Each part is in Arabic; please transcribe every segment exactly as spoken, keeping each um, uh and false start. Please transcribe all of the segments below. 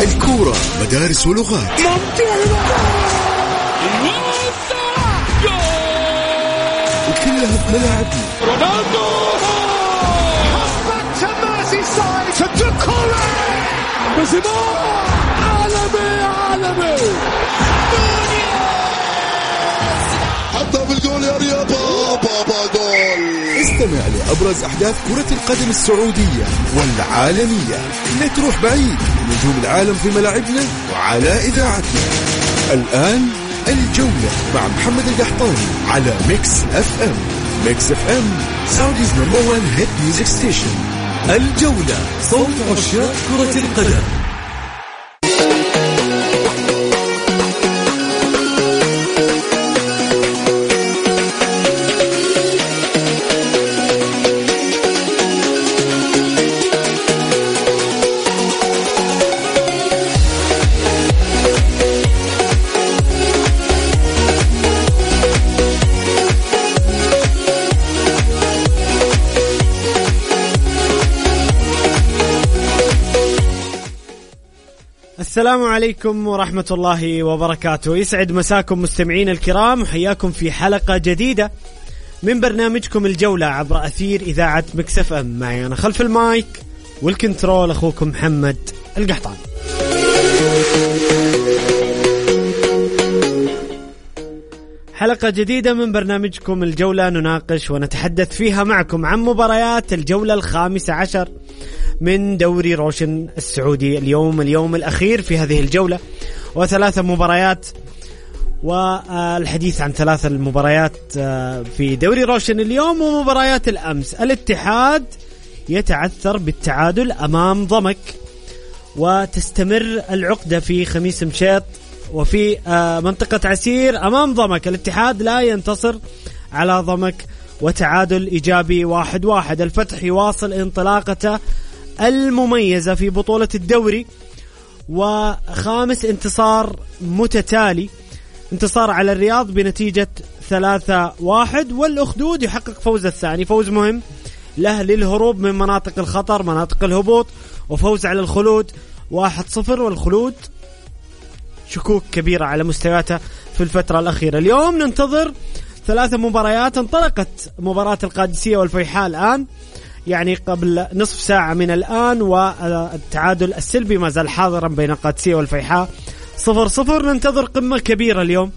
الكورة مدارس ولغات. وكلها في ملاعبنا. رونالدو عالمي عالمي حتى بالجول يا رياض بابا جول. استمع لأبرز أحداث كرة القدم السعودية والعالمية. لا تروح بعيد، نجوم العالم في ملاعبنا وعلى إذاعتنا. الآن الجولة مع محمد القحطاني على ميكس اف ام. ميكس اف ام سعوديز نمبر وان هيت ميوزك ستيشن. الجولة صوت عشاق كرة القدم. السلام عليكم ورحمة الله وبركاته. يسعد مساكم مستمعين الكرام، وحياكم في حلقة جديدة من برنامجكم الجولة عبر أثير إذاعة ميكس اف ام. معي أنا خلف المايك والكنترول أخوكم محمد القحطاني. حلقة جديدة من برنامجكم الجولة نناقش ونتحدث فيها معكم عن مباريات الجولة الخامسة عشر من دوري روشن السعودي. اليوم اليوم الأخير في هذه الجولة، وثلاثة مباريات، والحديث عن ثلاثة المباريات في دوري روشن اليوم ومباريات الأمس. الاتحاد يتعثر بالتعادل أمام ضمك، وتستمر العقدة في خميس مشيط وفي منطقة عسير أمام ضمك. الاتحاد لا ينتصر على ضمك، وتعادل إيجابي واحد واحد. الفتح يواصل انطلاقته المميزة في بطولة الدوري، وخامس انتصار متتالي، انتصار على الرياض بنتيجة ثلاثة واحد، والأخدود يحقق فوز الثاني، فوز مهم له للهروب من مناطق الخطر، مناطق الهبوط، وفوز على الخلود واحد صفر. والخلود شكوك كبيرة على مستوياته في الفترة الأخيرة. اليوم ننتظر ثلاثة مباريات. انطلقت مباراة القادسية والفيحاء الآن، يعني قبل نصف ساعة من الآن، والتعادل السلبي ما زال حاضرا بين القادسية والفيحاء صفر صفر. ننتظر قمة كبيرة اليوم،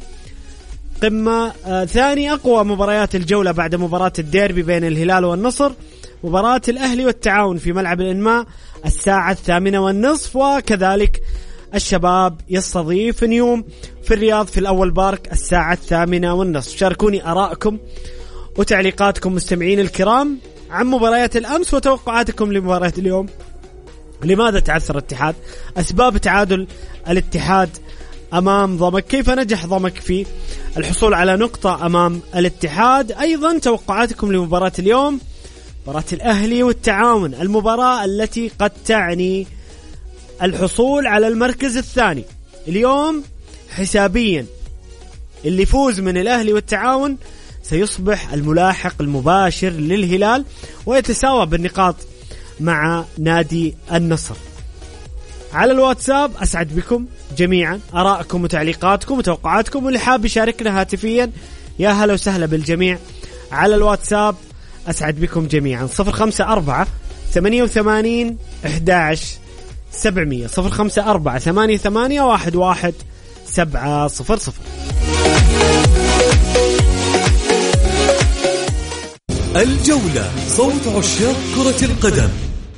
قمة آه ثاني أقوى مباريات الجولة بعد مباراة الديربي بين الهلال والنصر، مباراة الأهلي والتعاون في ملعب الإنماء الساعة الثامنة والنصف، وكذلك الشباب يستضيف نيوم في الرياض في الأول بارك الساعة الثامنة والنصف. شاركوني آراءكم وتعليقاتكم مستمعين الكرام عن مباريات الأمس وتوقعاتكم لمباريات اليوم. لماذا تعثر الاتحاد؟ أسباب تعادل الاتحاد أمام ضمك، كيف نجح ضمك في الحصول على نقطة أمام الاتحاد؟ أيضا توقعاتكم لمباراة اليوم، مباراة الأهلي والتعاون، المباراة التي قد تعني الحصول على المركز الثاني. اليوم حسابيا اللي يفوز من الأهلي والتعاون سيصبح الملاحق المباشر للهلال، ويتساوى بالنقاط مع نادي النصر. على الواتساب أسعد بكم جميعا، آراءكم وتعليقاتكم وتوقعاتكم، واللي حاب يشاركنا هاتفيا يا هلا وسهلا بالجميع على الواتساب. أسعد بكم جميعا. صفر خمسة أربعة ثمانية وثمانين أحد عشر سبعمية صفر خمسة أربعة ثمانية ثمانية واحد واحد سبعة صفر صفر. الجولة صوت عشاق كرة القدم.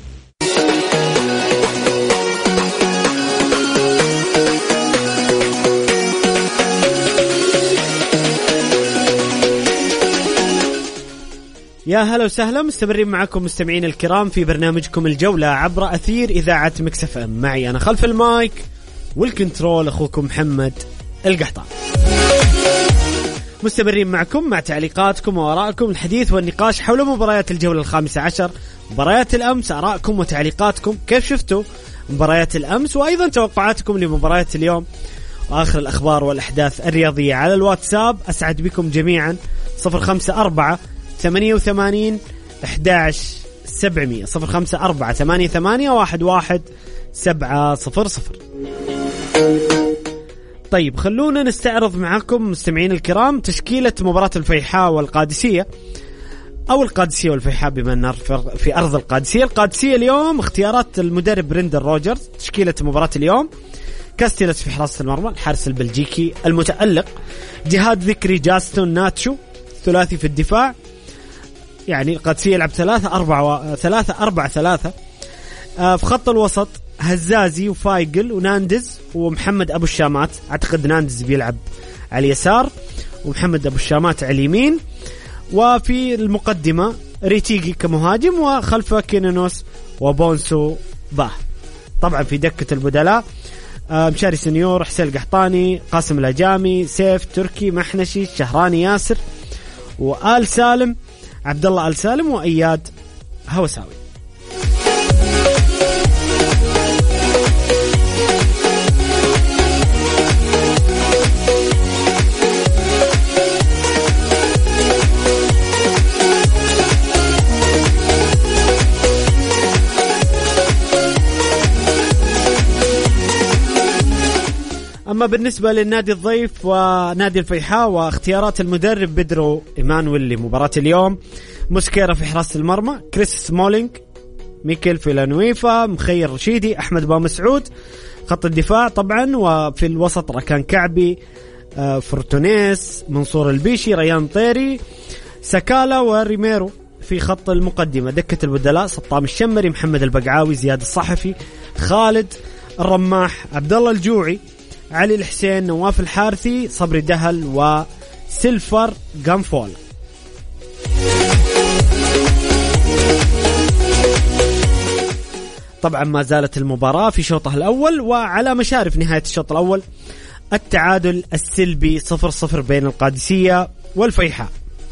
يا هلا وسهلا، مستمرين معكم مستمعين الكرام في برنامجكم الجولة عبر أثير إذاعة ميكس اف ام. معي أنا خلف المايك والكنترول أخوكم محمد القحطاني. مستمرين معكم مع تعليقاتكم وآراءكم، الحديث والنقاش حول مباريات الجولة الخامسة عشر، مباريات الأمس، آراءكم وتعليقاتكم، كيف شفتوا مباريات الأمس، وأيضا توقعاتكم لمباريات اليوم، وآخر الأخبار والأحداث الرياضية. على الواتساب أسعد بكم جميعا. صفر خمسة أربعة ثمانية وثمانين أحد عشر سبعمية صفر خمسة أربعة ثمانية ثمانية واحد واحد سبعة صفر صفر. طيب خلونا نستعرض معكم مستمعين الكرام تشكيلة مباراة الفيحاء والقادسية، أو القادسية والفيحاء بما أننا في أرض القادسية. القادسية اليوم اختيارات المدرب بريندر روجرز. تشكيلة مباراة اليوم: كاستيلس في حراسة المرمى، الحارس البلجيكي المتألق. جهاد ذكري، جاستون، ناتشو. ثلاثي في الدفاع، يعني القادسية يلعب ثلاثة أربعة و... ثلاثة أربعة ثلاثة. آه في خط الوسط هزازي وفايقل وناندز ومحمد أبو الشامات. أعتقد ناندز بيلعب على اليسار ومحمد أبو الشامات على اليمين. وفي المقدمة ريتيجي كمهاجم، وخلفه كينونوس وبونسو باه. طبعا في دكة البدلاء آه مشاري سنيور، حسين القحطاني، قاسم الهجامي، سيف تركي، محنشي، شهراني ياسر، وآل سالم، عبد الله آل سالم، وإياد هوساوي. أما بالنسبة للنادي الضيف ونادي الفيحاء واختيارات المدرب بيدرو إيمانويل لمباراة اليوم: موسكيرا في حراسة المرمى، كريس سمولينج، ميكيل فيلانويفا، مخير رشيدي، أحمد بامسعود. خط الدفاع طبعا، وفي الوسط ركان كعبي، فرتونيس، منصور البيشي، ريان طيري، سكالا وريميرو. في خط المقدمة دكة البدلاء: سطام الشمري، محمد البقعاوي، زياد الصحفي، خالد الرماح، عبد الله الجوعي، علي الحسين، نواف الحارثي، صبري دهل، وسيلفر جامفول. طبعا ما زالت المباراة في شوطها الأول، وعلى مشارف نهاية الشوط الأول التعادل السلبي صفر صفر بين القادسية والفيحاء.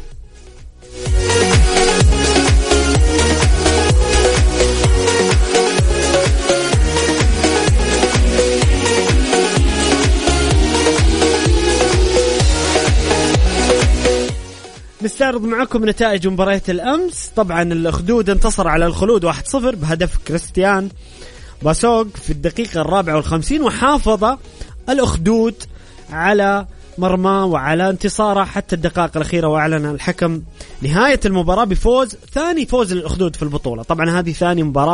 نستعرض معكم نتائج مباراة الأمس. طبعا الأخدود انتصر على الخلود واحد صفر بهدف كريستيان باسوغ في الدقيقة الرابعة والخمسين، وحافظ الأخدود على مرمى وعلى انتصاره حتى الدقائق الأخيرة، وأعلن الحكم نهاية المباراة بفوز، ثاني فوز للأخدود في البطولة. طبعا هذه ثاني مباراة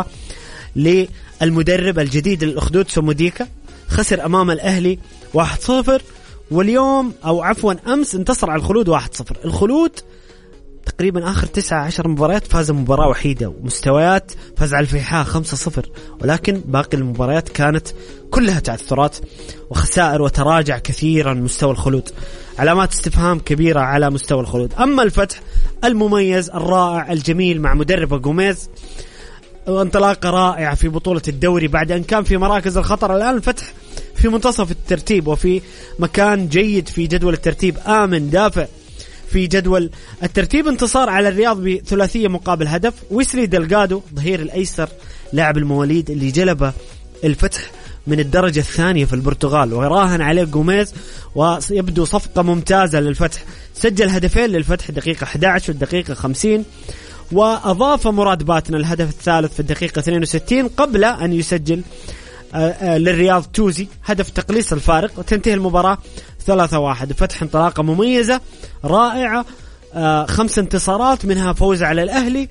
للمدرب الجديد للأخدود سوموديكا، خسر أمام الأهلي واحد صفر، واليوم أو عفوا أمس انتصر على الخلود واحد صفر. الخلود تقريبا آخر تسعة عشر مباريات فاز مباراة وحيدة، ومستويات فاز على الفيحاء خمسة صفر، ولكن باقي المباريات كانت كلها تعثرات وخسائر، وتراجع كثيرا مستوى الخلود، علامات استفهام كبيرة على مستوى الخلود. أما الفتح المميز الرائع الجميل مع مدرب جوميز، وانطلاقة رائعة في بطولة الدوري بعد أن كان في مراكز الخطر. الآن الفتح في منتصف الترتيب وفي مكان جيد في جدول الترتيب، آمن دافع في جدول الترتيب. انتصار على الرياض بثلاثية مقابل هدف. ويسلي دلغادو ظهير الأيسر لاعب المواليد اللي جلب الفتح من الدرجة الثانية في البرتغال وراهن عليه جوميز، ويبدو صفقة ممتازة للفتح. سجل هدفين للفتح دقيقة أحد عشر والدقيقة خمسين، وأضاف مراد باتنا الهدف الثالث في الدقيقة اثنين وستين قبل أن يسجل للرياض توزي هدف تقليص الفارق، وتنتهي المباراة ثلاثة واحد. فتح انطلاقة مميزة رائعة، خمس انتصارات منها فوز على الأهلي،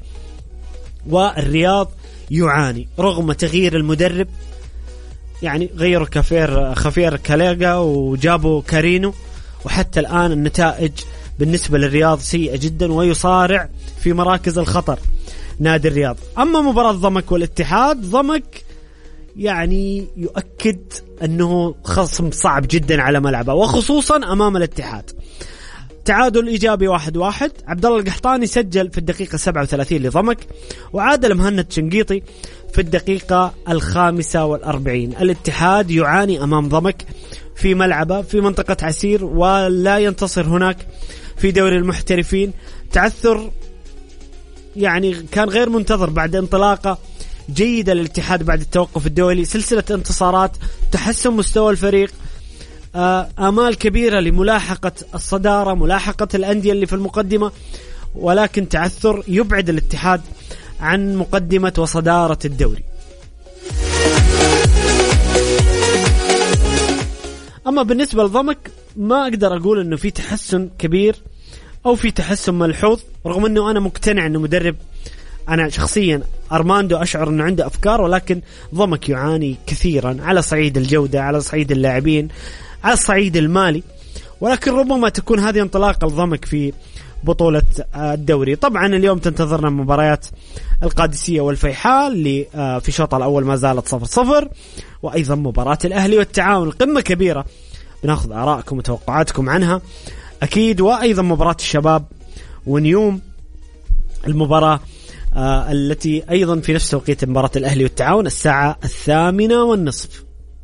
والرياض يعاني رغم تغيير المدرب. يعني غيروا كافير خفير كاليغا وجابوا كارينو، وحتى الآن النتائج بالنسبة للرياض سيئة جدا، ويصارع في مراكز الخطر نادي الرياض. أما مباراة ضمك والاتحاد، ضمك يعني يؤكد أنه خصم صعب جدا على ملعبه، وخصوصا أمام الاتحاد. تعادل إيجابي واحد واحد. عبد الله القحطاني سجل في الدقيقة سبعة وثلاثين لضمك، وعادل مهند شنقيطي في الدقيقة الخامسة والأربعين. الاتحاد يعاني أمام ضمك في ملعبه في منطقة عسير، ولا ينتصر هناك في دوري المحترفين. تعثر يعني كان غير منتظر بعد انطلاقة جيدة للاتحاد بعد التوقف الدولي، سلسلة انتصارات، تحسن مستوى الفريق، آمال كبيرة لملاحقة الصدارة، ملاحقة الأندية اللي في المقدمة، ولكن تعثر يبعد الاتحاد عن مقدمة وصدارة الدوري. أما بالنسبة لضمك ما أقدر أقول أنه في تحسن كبير أو في تحسن ملحوظ، رغم أنه أنا مقتنع أنه مدرب، أنا شخصيا أرماندو أشعر أنه عنده أفكار، ولكن ضمك يعاني كثيرا على صعيد الجودة، على صعيد اللاعبين، على الصعيد المالي. ولكن ربما تكون هذه انطلاقة لضمك في بطولة الدوري. طبعا اليوم تنتظرنا مباريات القادسية والفيحاء اللي في شوط الأول ما زالت صفر صفر، وأيضا مباراة الأهلي والتعاون، قمة كبيرة بناخذ آراءكم وتوقعاتكم عنها أكيد، وأيضا مباراة الشباب ونيوم، المباراة آه التي أيضا في نفس توقيت مباراة الأهلي والتعاون الساعة الثامنة والنصف.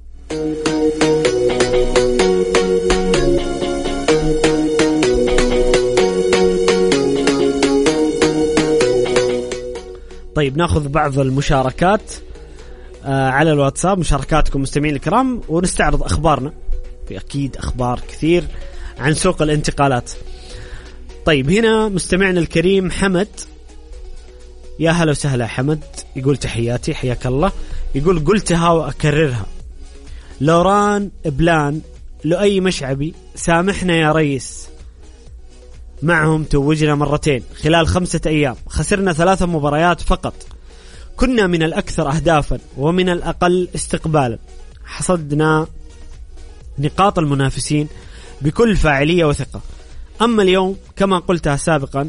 طيب ناخذ بعض المشاركات آه على الواتساب، مشاركاتكم مستمعين الكرام، ونستعرض أخبارنا. في أكيد أخبار كثير عن سوق الانتقالات. طيب هنا مستمعنا الكريم حمد، يا هلا وسهلا حمد، يقول تحياتي، حياك الله. يقول قلتها وأكررها، لوران بلان لؤي مشعبي سامحنا يا ريس، معهم توجنا مرتين خلال خمسة أيام، خسرنا ثلاثة مباريات فقط، كنا من الأكثر أهدافا ومن الأقل استقبالا، حصدنا نقاط المنافسين بكل فاعلية وثقة. أما اليوم كما قلتها سابقا،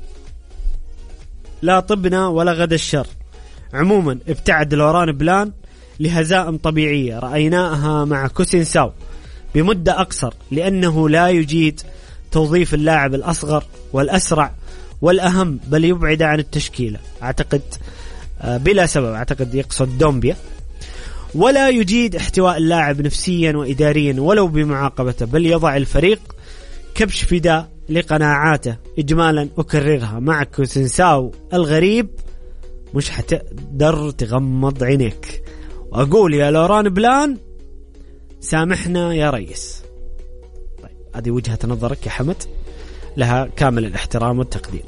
لا طبنا ولا غدا الشر. عموما ابتعد لوران بلان لهزائم طبيعية رأيناها مع كوسينساو بمدة أقصر، لأنه لا يجيد توظيف اللاعب الأصغر والأسرع والأهم، بل يبعد عن التشكيلة أعتقد بلا سبب، أعتقد يقصد دومبيا، ولا يجيد احتواء اللاعب نفسيا وإداريا ولو بمعاقبته، بل يضع الفريق كبش فداء لقناعاته. إجمالا أكررها، مع كوسينساو الغريب مش حتقدر تغمض عينيك، وأقول يا لوران بلان سامحنا يا ريس. طيب هذه وجهة نظرك يا حمد، لها كامل الاحترام والتقدير.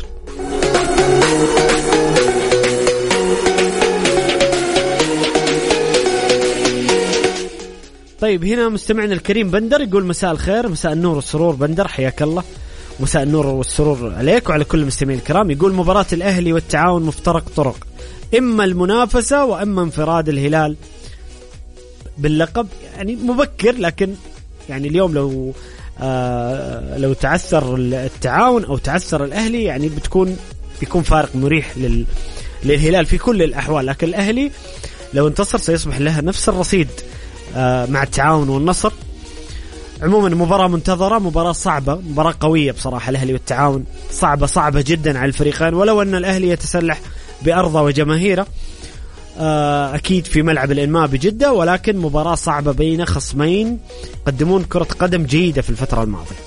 طيب هنا مستمعنا الكريم بندر يقول مساء الخير، مساء النور والسرور بندر، حياك الله، مساء النور والسرور عليك وعلى كل المستمعين الكرام. يقول مباراة الأهلي والتعاون مفترق طرق، إما المنافسة وإما انفراد الهلال باللقب. يعني مبكر، لكن يعني اليوم لو آه لو تعثر التعاون أو تعثر الأهلي يعني بتكون بيكون فارق مريح لل للهلال في كل الأحوال، لكن الأهلي لو انتصر سيصبح لها نفس الرصيد آه مع التعاون والنصر. عموما مباراة منتظرة، مباراة صعبة، مباراة قوية بصراحة. الأهلي والتعاون صعبة صعبة جدا على الفريقين، ولو أن الأهلي يتسلح بأرضه وجماهيره آه أكيد في ملعب الإنماء بجدة، ولكن مباراة صعبة بين خصمين قدمون كرة قدم جيدة في الفترة الماضية.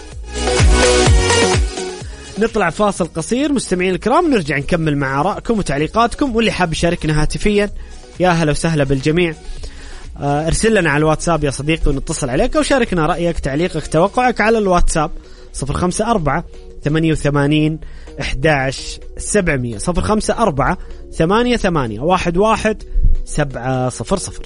نطلع فاصل قصير مستمعين الكرام، نرجع نكمل مع آرائكم وتعليقاتكم، واللي حاب يشاركنا هاتفيا يا هلا وسهلا بالجميع. ارسل لنا على الواتساب يا صديقي ونتصل عليك، وشاركنا رأيك، تعليقك، توقعك على الواتساب صفر خمسة أربعة ثمانية وثمانين أحد عشر سبعمية صفر خمسة أربعة ثمانية ثمانية واحد واحد سبعة صفر صفر.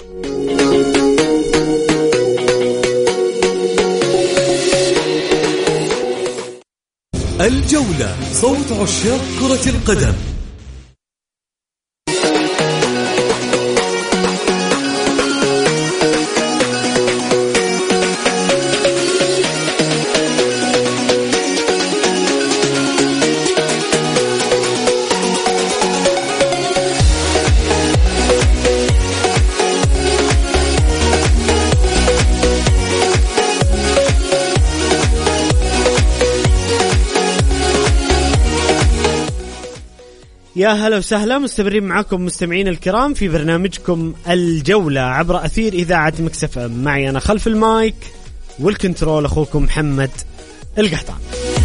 الجولة، صوت عشاق كرة القدم. يا هلا وسهلا، مستمرين معكم مستمعين الكرام في برنامجكم الجولة عبر أثير إذاعة مكس اف ام. معي أنا خلف المايك والكنترول أخوكم محمد القحطان.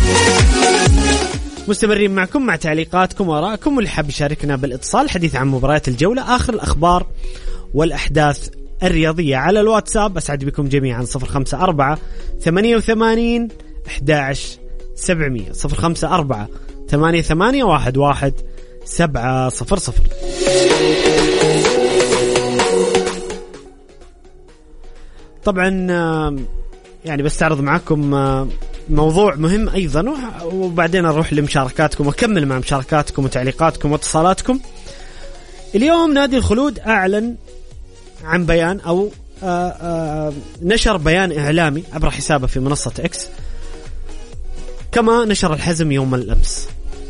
مستمرين معكم مع تعليقاتكم وآرائكم، واللي حاب يشاركنا بالاتصال حديث عن مباريات الجولة، آخر الأخبار والأحداث الرياضية على الواتساب. أسعد بكم جميعا صفر خمسة أربعة ثمانية وثمانين أحد عشر سبعمية صفر خمسة أربعة ثمانية ثمانية واحد واحد سبعة صفر صفر. طبعا يعني بستعرض معكم موضوع مهم أيضا، وبعدين أروح لمشاركاتكم وأكمل مع مشاركاتكم وتعليقاتكم واتصالاتكم. اليوم نادي الخلود أعلن عن بيان أو آآ آآ نشر بيان إعلامي عبر حسابه في منصة إكس، كما نشر الحزم يوم الأمس.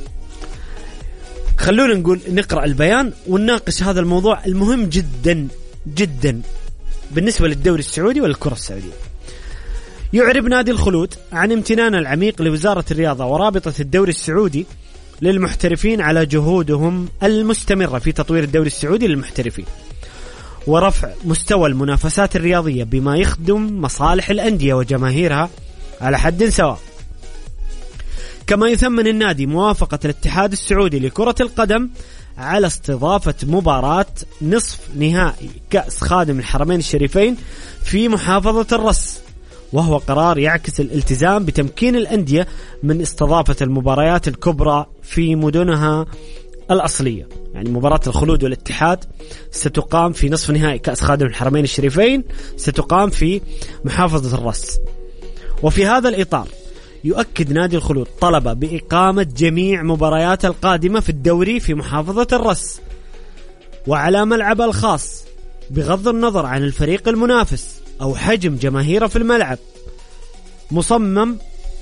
خلونا نقول نقرأ البيان ونناقش هذا الموضوع المهم جدا جدا بالنسبة للدوري السعودي والكرة السعودية. يعرب نادي الخلود عن امتنان العميق لوزارة الرياضة ورابطة الدوري السعودي للمحترفين على جهودهم المستمرة في تطوير الدوري السعودي للمحترفين ورفع مستوى المنافسات الرياضية بما يخدم مصالح الأندية وجماهيرها على حد سواء. كما يثمن النادي موافقة الاتحاد السعودي لكرة القدم على استضافة مباراة نصف نهائي كأس خادم الحرمين الشريفين في محافظة الرس، وهو قرار يعكس الالتزام بتمكين الأندية من استضافة المباريات الكبرى في مدنها الأصلية. يعني مباراة الخلود والاتحاد ستقام في نصف نهائي كأس خادم الحرمين الشريفين، ستقام في محافظة الرس. وفي هذا الإطار يؤكد نادي الخلود طلب بإقامة جميع مباريات القادمة في الدوري في محافظة الرس وعلى ملعب الخاص، بغض النظر عن الفريق المنافس أو حجم جماهيره في الملعب، مصمم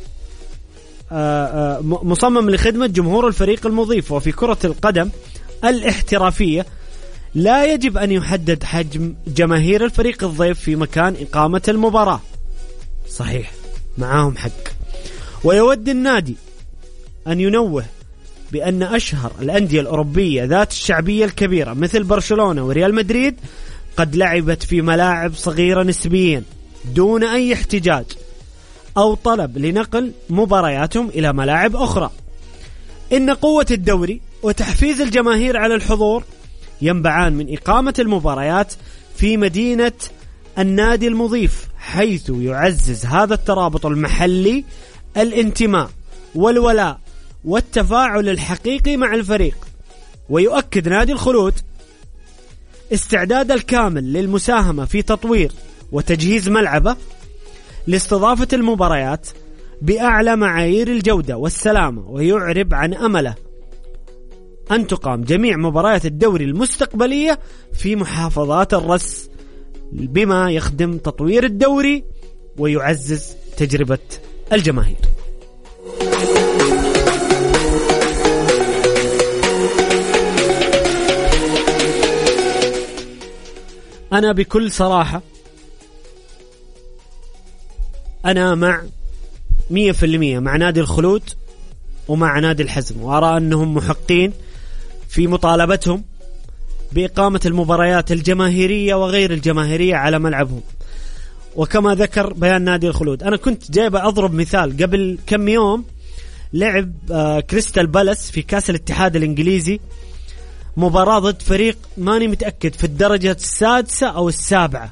آآ آآ مصمم لخدمة جمهور الفريق المضيف. وفي كرة القدم الاحترافية لا يجب أن يحدد حجم جماهير الفريق الضيف في مكان إقامة المباراة. صحيح، معاهم حق. ويود النادي أن ينوه بأن أشهر الأندية الأوروبية ذات الشعبية الكبيرة مثل برشلونة وريال مدريد قد لعبت في ملاعب صغيرة نسبيا دون أي احتجاج أو طلب لنقل مبارياتهم إلى ملاعب أخرى. إن قوة الدوري وتحفيز الجماهير على الحضور ينبعان من إقامة المباريات في مدينة النادي المضيف، حيث يعزز هذا الترابط المحلي الانتماء والولاء والتفاعل الحقيقي مع الفريق. ويؤكد نادي الخلود استعداد الكامل للمساهمة في تطوير وتجهيز ملعبه لاستضافة المباريات بأعلى معايير الجودة والسلامة، ويعرب عن أمله أن تقام جميع مباريات الدوري المستقبلية في محافظات الرس بما يخدم تطوير الدوري ويعزز تجربة الجماهير. أنا بكل صراحة أنا مع مية في المية مع نادي الخلود ومع نادي الحزم، وأرى أنهم محقين في مطالبتهم بإقامة المباريات الجماهيرية وغير الجماهيرية على ملعبهم. وكما ذكر بيان نادي الخلود، أنا كنت جايب أضرب مثال قبل كم يوم، لعب آه كريستال بالاس في كأس الاتحاد الإنجليزي مباراة ضد فريق ماني متأكد في الدرجة السادسة أو السابعة،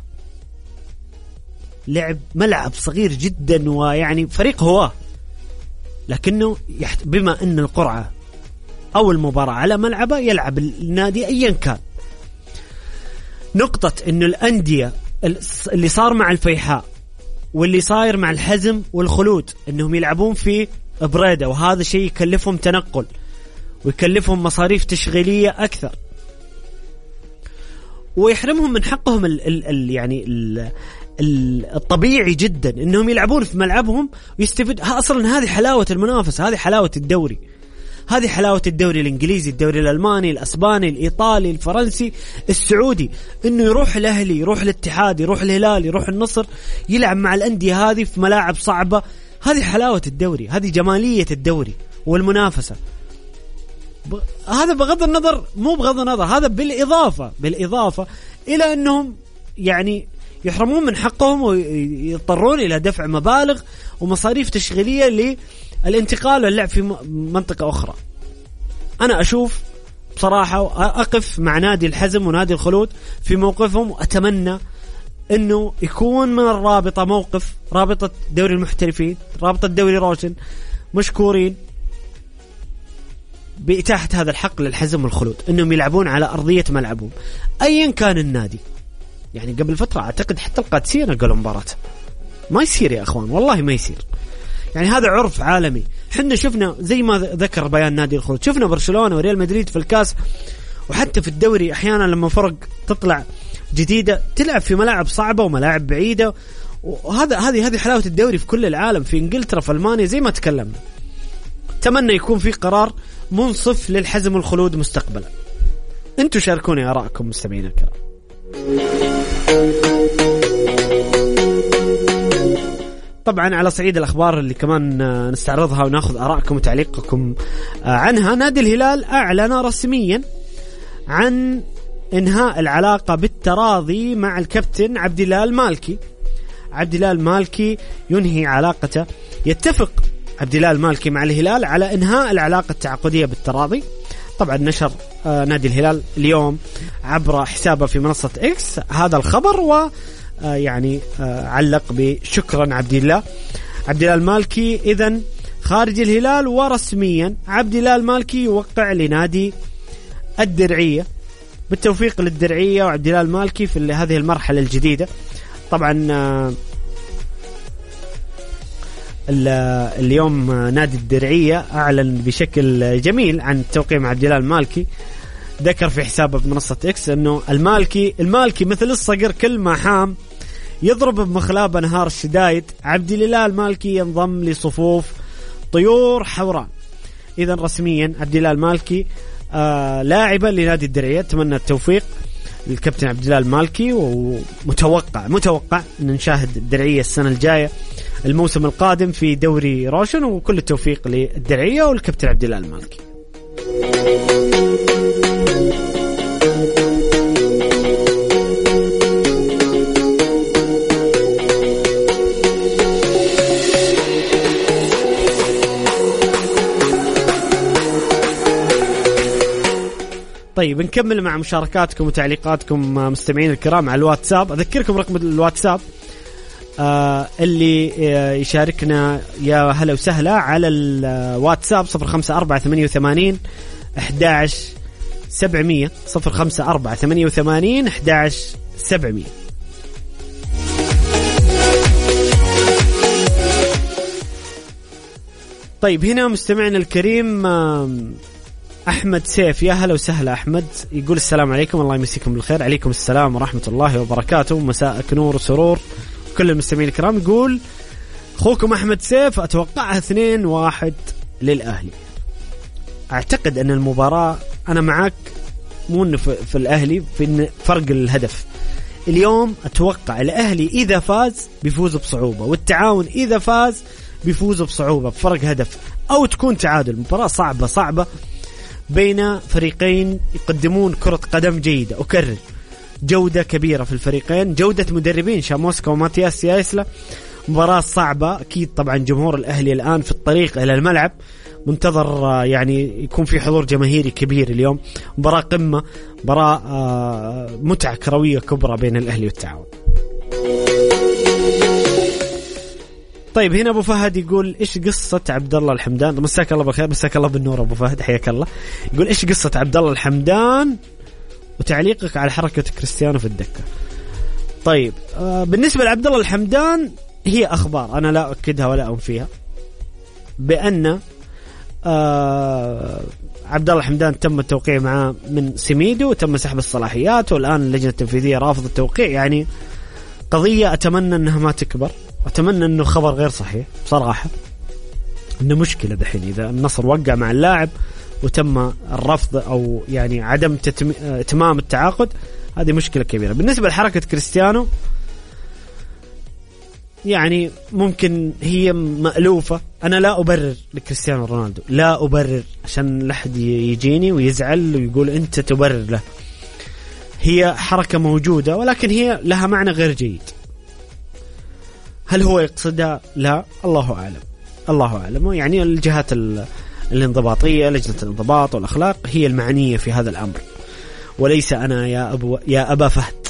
لعب ملعب صغير جدا ويعني فريق هواه، لكنه يحت... بما أن القرعة أو المباراة على ملعبه يلعب النادي أيا كان. نقطة إنه الأندية اللي صار مع الفيحاء واللي صاير مع الحزم والخلود إنهم يلعبون في بريدة، وهذا شيء يكلفهم تنقل ويكلفهم مصاريف تشغيلية أكثر ويحرمهم من حقهم ال ال ال يعني ال الطبيعي جدا إنهم يلعبون في ملعبهم ويستفيد. أصلا هذه حلاوة المنافسة، هذه حلاوة الدوري، هذه حلاوة الدوري الإنجليزي، الدوري الألماني، الأسباني، الإيطالي، الفرنسي، السعودي، إنه يروح الأهلي، يروح الاتحاد، يروح الهلال، يروح النصر، يلعب مع الأندية هذه في ملاعب صعبة. هذه حلاوة الدوري، هذه جمالية الدوري والمنافسة. ب... هذا بغض النظر، مو بغض النظر، هذا بالإضافة بالإضافة إلى أنهم يعني يحرمون من حقهم ويضطرون إلى دفع مبالغ ومصاريف تشغيلية للانتقال واللعب في منطقة أخرى. أنا أشوف بصراحة أقف مع نادي الحزم ونادي الخلود في موقفهم، وأتمنى أنه يكون من الرابطة موقف، رابطة دوري المحترفين، رابطة دوري روشن، مشكورين بإتاحة هذا الحق للحزم والخلود أنهم يلعبون على أرضية ملعبهم أيا كان النادي. يعني قبل فترة أعتقد حتى القادسية نقلوا مباراة ما يصير يا أخوان، والله ما يصير. يعني هذا عرف عالمي. حنا شفنا زي ما ذكر بيان نادي الخلود، شفنا برشلونة وريال مدريد في الكاس وحتى في الدوري أحيانا لما فرق تطلع جديدة تلعب في ملاعب صعبة وملاعب بعيدة، وهذا هذه هذه حلاوة الدوري في كل العالم، في إنجلترا في ألمانيا زي ما تكلمنا. أتمنى يكون في قرار منصف للحزم والخلود مستقبلا. أنتوا شاركوني آراءكم مستمعين الكرام. طبعا على صعيد الأخبار اللي كمان نستعرضها وناخذ آراءكم وتعليقكم عنها، نادي الهلال أعلن رسميا عن إنهاء العلاقة بالتراضي مع الكابتن عبد الله المالكي. عبد الله المالكي ينهي علاقته، يتفق عبد الله المالكي مع الهلال على إنهاء العلاقة التعاقدية بالتراضي. طبعا نشر آه نادي الهلال اليوم عبر حسابه في منصة إكس هذا الخبر، و آه يعني آه علق بشكرا عبد الله عبد الله المالكي إذن خارج الهلال، ورسميا عبد الله المالكي يوقع لنادي الدرعية. بالتوفيق للدرعية وعبد الله المالكي في هذه المرحلة الجديدة. طبعا آه اليوم نادي الدرعية أعلن بشكل جميل عن التوقيع مع عبد الله المالكي. ذكر في حسابه بمنصة إكس أنه المالكي المالكي مثل الصقر كل ما حام يضرب بمخلاب نهار الشدايد. عبد الله المالكي ينضم لصفوف طيور حوران. إذا رسميا عبد الله المالكي آه لاعبا لنادي الدرعية. أتمنى التوفيق للكابتن عبد الله المالكي، ومتوقع متوقع أن نشاهد الدرعية السنة الجاية الموسم القادم في دوري روشن، وكل التوفيق للدرعية والكابتن عبد الله المالكي. طيب نكمل مع مشاركاتكم وتعليقاتكم مستمعين الكرام على الواتساب. أذكركم رقم الواتساب آه اللي آه يشاركنا يا هلا وسهلا على الواتساب صفر خمسة أربعة ثمانية وثمانين أحد عشر سبعمية صفر خمسة أربعة ثمانية وثمانين أحد عشر سبعمية. طيب هنا مستمعنا الكريم آه أحمد سيف، يا هلا وسهلا أحمد، يقول السلام عليكم، الله يمسيكم بالخير. عليكم السلام ورحمة الله وبركاته، مساءك نور وسرور كل المستمعين الكرام. يقول أخوكم أحمد سيف أتوقعها اثنين واحد للأهلي. أعتقد أن المباراة أنا معك مو في الأهلي في فرق الهدف. اليوم أتوقع الأهلي إذا فاز بيفوز بصعوبة، والتعاون إذا فاز بيفوز بصعوبة بفرق هدف، أو تكون تعادل. مباراة صعبة صعبة بين فريقين يقدمون كرة قدم جيدة. أكرر، جودة كبيرة في الفريقين، جودة مدربين شاموسكا وماتياس ياسلا. مباراة صعبة أكيد. طبعا جمهور الأهلي الآن في الطريق إلى الملعب منتظر يعني يكون في حضور جماهيري كبير اليوم. مباراة قمة، مباراة متعة كروية كبرى بين الأهلي والتعاون. طيب هنا أبو فهد يقول إيش قصة عبد الله الحمدان؟ مساك الله بالخير، مساك الله بالنور أبو فهد، حياك الله. يقول إيش قصة عبد الله الحمدان وتعليقك على حركة كريستيانو في الدكة. طيب آه بالنسبة لعبد الله الحمدان هي أخبار أنا لا أكدها ولا أنفيها، بأن آه عبد الله الحمدان تم التوقيع معه من سميدو وتم سحب الصلاحيات، والآن اللجنة التنفيذية رافض التوقيع. يعني قضية أتمنى أنها ما تكبر، أتمنى أنه خبر غير صحيح بصراحة، إنه مشكلة دحين إذا النصر وقع مع اللاعب وتم الرفض أو يعني عدم تمام التعاقد، هذه مشكلة كبيرة. بالنسبة لحركة كريستيانو يعني ممكن هي مألوفة، أنا لا أبرر لكريستيانو رونالدو، لا أبرر عشان لحد يجيني ويزعل ويقول أنت تبرر له. هي حركة موجودة ولكن هي لها معنى غير جيد. هل هو يقصدها؟ لا، الله أعلم، الله أعلم. يعني الجهات الانضباطية، لجنة الانضباط والأخلاق هي المعنية في هذا الأمر، وليس أنا يا أبو يا أبا فهد.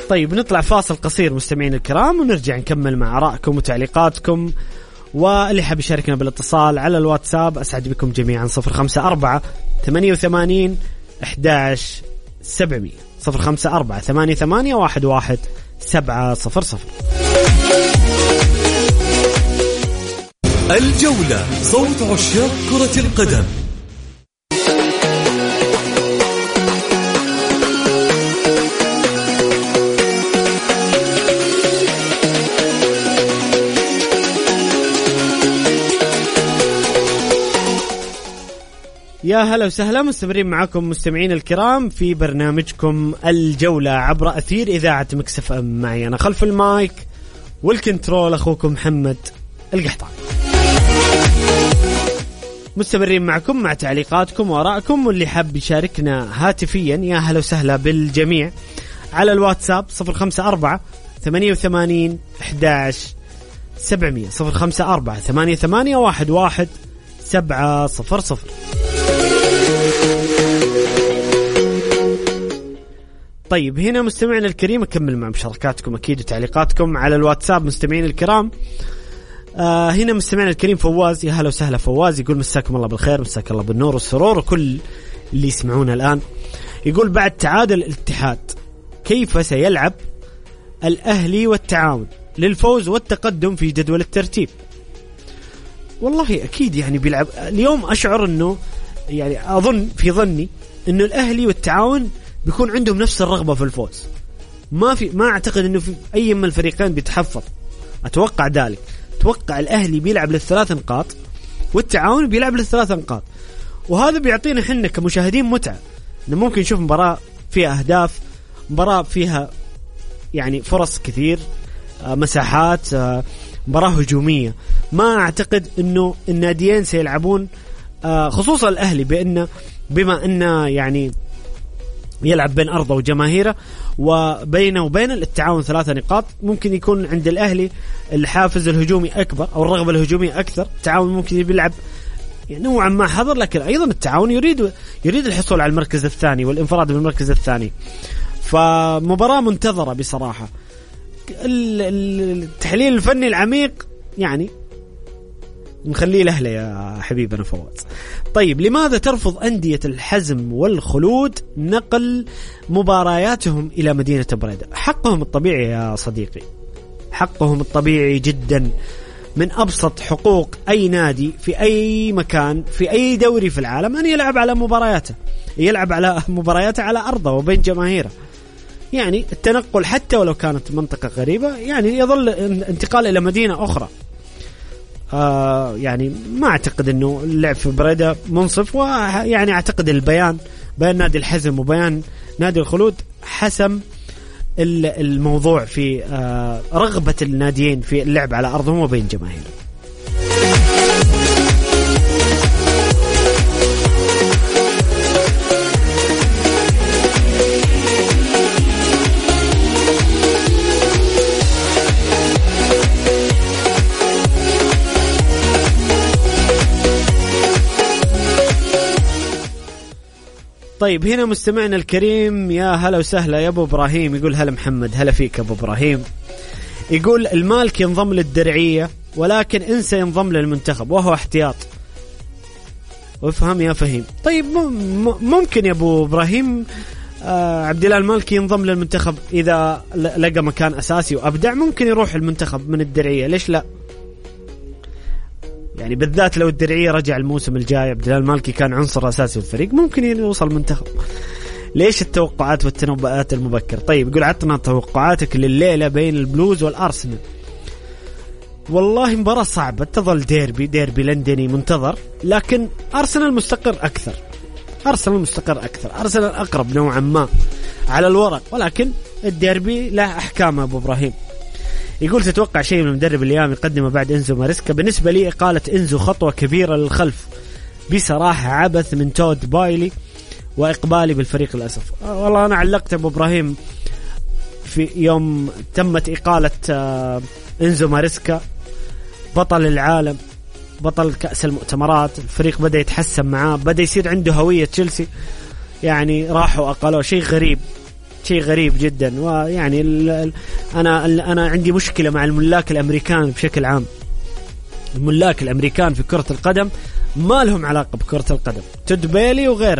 طيب نطلع فاصل قصير مستمعين الكرام ونرجع نكمل مع آرائكم وتعليقاتكم، واللي حاب يشاركنا بالاتصال على الواتساب أسعد بكم جميعا. صفر خمسة أربعة ثمانية وثمانين أحد عشر سبعمية صفر خمسة أربعة ثمانية ثمانية واحد واحد سبعة صفر صفر. الجولة، صوت عشاق كرة القدم. يا هلا وسهلا، مستمرين معكم مستمعين الكرام في برنامجكم الجولة عبر أثير إذاعة مكس اف ام. معي أنا خلف المايك والكنترول أخوكم محمد القحطاني. مستمرين معكم مع تعليقاتكم وآرائكم، واللي حاب يشاركنا هاتفيا يا هلا وسهلا بالجميع على الواتساب صفر خمسة أربعة ثمانية وثمانين أحد عشر سبعمية صفر خمسة أربعة ثمانية ثمانية واحد واحد سبعة صفر صفر. طيب هنا مستمعنا الكريم أكمل مع مشاركاتكم أكيد وتعليقاتكم على الواتساب مستمعين الكرام. آه هنا مستمعنا الكريم فواز، يا هلا وسهلا فواز، يقول مساكم الله بالخير، مساك الله بالنور والسرور وكل اللي يسمعونا الآن. يقول بعد تعادل الاتحاد كيف سيلعب الأهلي والتعاون للفوز والتقدم في جدول الترتيب؟ والله أكيد يعني بيلعب اليوم. أشعر أنه يعني أظن في ظني أنه الأهلي والتعاون بيكون عندهم نفس الرغبة في الفوز. ما في ما أعتقد أنه في أي من الفريقين بيتحفظ، أتوقع ذلك. أتوقع الأهلي بيلعب للثلاث نقاط والتعاون بيلعب للثلاث نقاط، وهذا بيعطينا حنا كمشاهدين متعة، إنه ممكن نشوف مباراة فيها أهداف، مباراة فيها يعني فرص كثير، مساحات، مباراة هجومية. ما أعتقد أنه الناديين سيلعبون، خصوصا الأهلي بأنه بما أنه يعني يلعب بين أرضه وجماهيره، وبينه وبين التعاون ثلاثة نقاط. ممكن يكون عند الأهلي الحافز الهجومي أكبر أو الرغبة الهجومية أكثر. التعاون ممكن بيلعب يعني نوعا ما حذر، لكن أيضا التعاون يريد يريد الحصول على المركز الثاني والانفراد بالمركز الثاني. فمباراة منتظرة بصراحة. التحليل الفني العميق يعني نخليه لهله يا حبيبنا فواز. طيب لماذا ترفض أندية الحزم والخلود نقل مبارياتهم إلى مدينة بريدة؟ حقهم الطبيعي يا صديقي، حقهم الطبيعي جدا، من أبسط حقوق أي نادي في أي مكان في أي دوري في العالم أن يلعب على مبارياته، يلعب على مبارياته على أرضه وبين جماهيره. يعني التنقل حتى ولو كانت منطقة غريبة يعني يظل انتقال إلى مدينة أخرى. آه يعني ما أعتقد أنه اللعب في بريدة منصف، ويعني أعتقد البيان بيان نادي الحزم وبيان نادي الخلود حسم الموضوع في آه رغبة الناديين في اللعب على أرضهم وبين جماهيرهم. طيب هنا مستمعنا الكريم يا هلا وسهلا يا أبو إبراهيم، يقول هلا محمد، هلا فيك أبو إبراهيم. يقول المالك ينضم للدرعية ولكن انسى ينضم للمنتخب وهو احتياط. وافهم يا فهيم. طيب ممكن يا أبو إبراهيم آه عبد الله المالكي ينضم للمنتخب إذا لقى مكان أساسي وأبدع، ممكن يروح المنتخب من الدرعية، ليش لا؟ يعني بالذات لو الدرعية رجع الموسم الجاي، عبد الله المالكي كان عنصر أساسي في الفريق، ممكن يوصل المنتخب. ليش التوقعات والتنبؤات المبكرة؟ طيب يقول عطنا توقعاتك لليلة بين البلوز والأرسنال. والله مباراة صعبة، تظل ديربي ديربي لندني منتظر، لكن أرسنال مستقر أكثر، أرسنال مستقر أكثر، أرسنال أقرب نوعا ما على الورق، ولكن الديربي له أحكام أبو إبراهيم. يقول تتوقع شيء من المدرب اليوم يقدمه بعد إنزو ماريسكا؟ بالنسبة لي إقالة إنزو خطوة كبيرة للخلف بصراحة، عبث من تود بايلي وإقبالي بالفريق للأسف. والله أنا علقت أبو إبراهيم في يوم تمت إقالة إنزو ماريسكا، بطل العالم، بطل كأس المؤتمرات، الفريق بدأ يتحسن معاه، بدأ يصير عنده هوية تشيلسي، يعني راحوا أقالوا، شيء غريب شيء غريب جدا. ويعني أنا أنا عندي مشكلة مع الملاك الأمريكان بشكل عام. الملاك الأمريكان في كرة القدم ما لهم علاقة بكرة القدم، تود بيلي وغيره.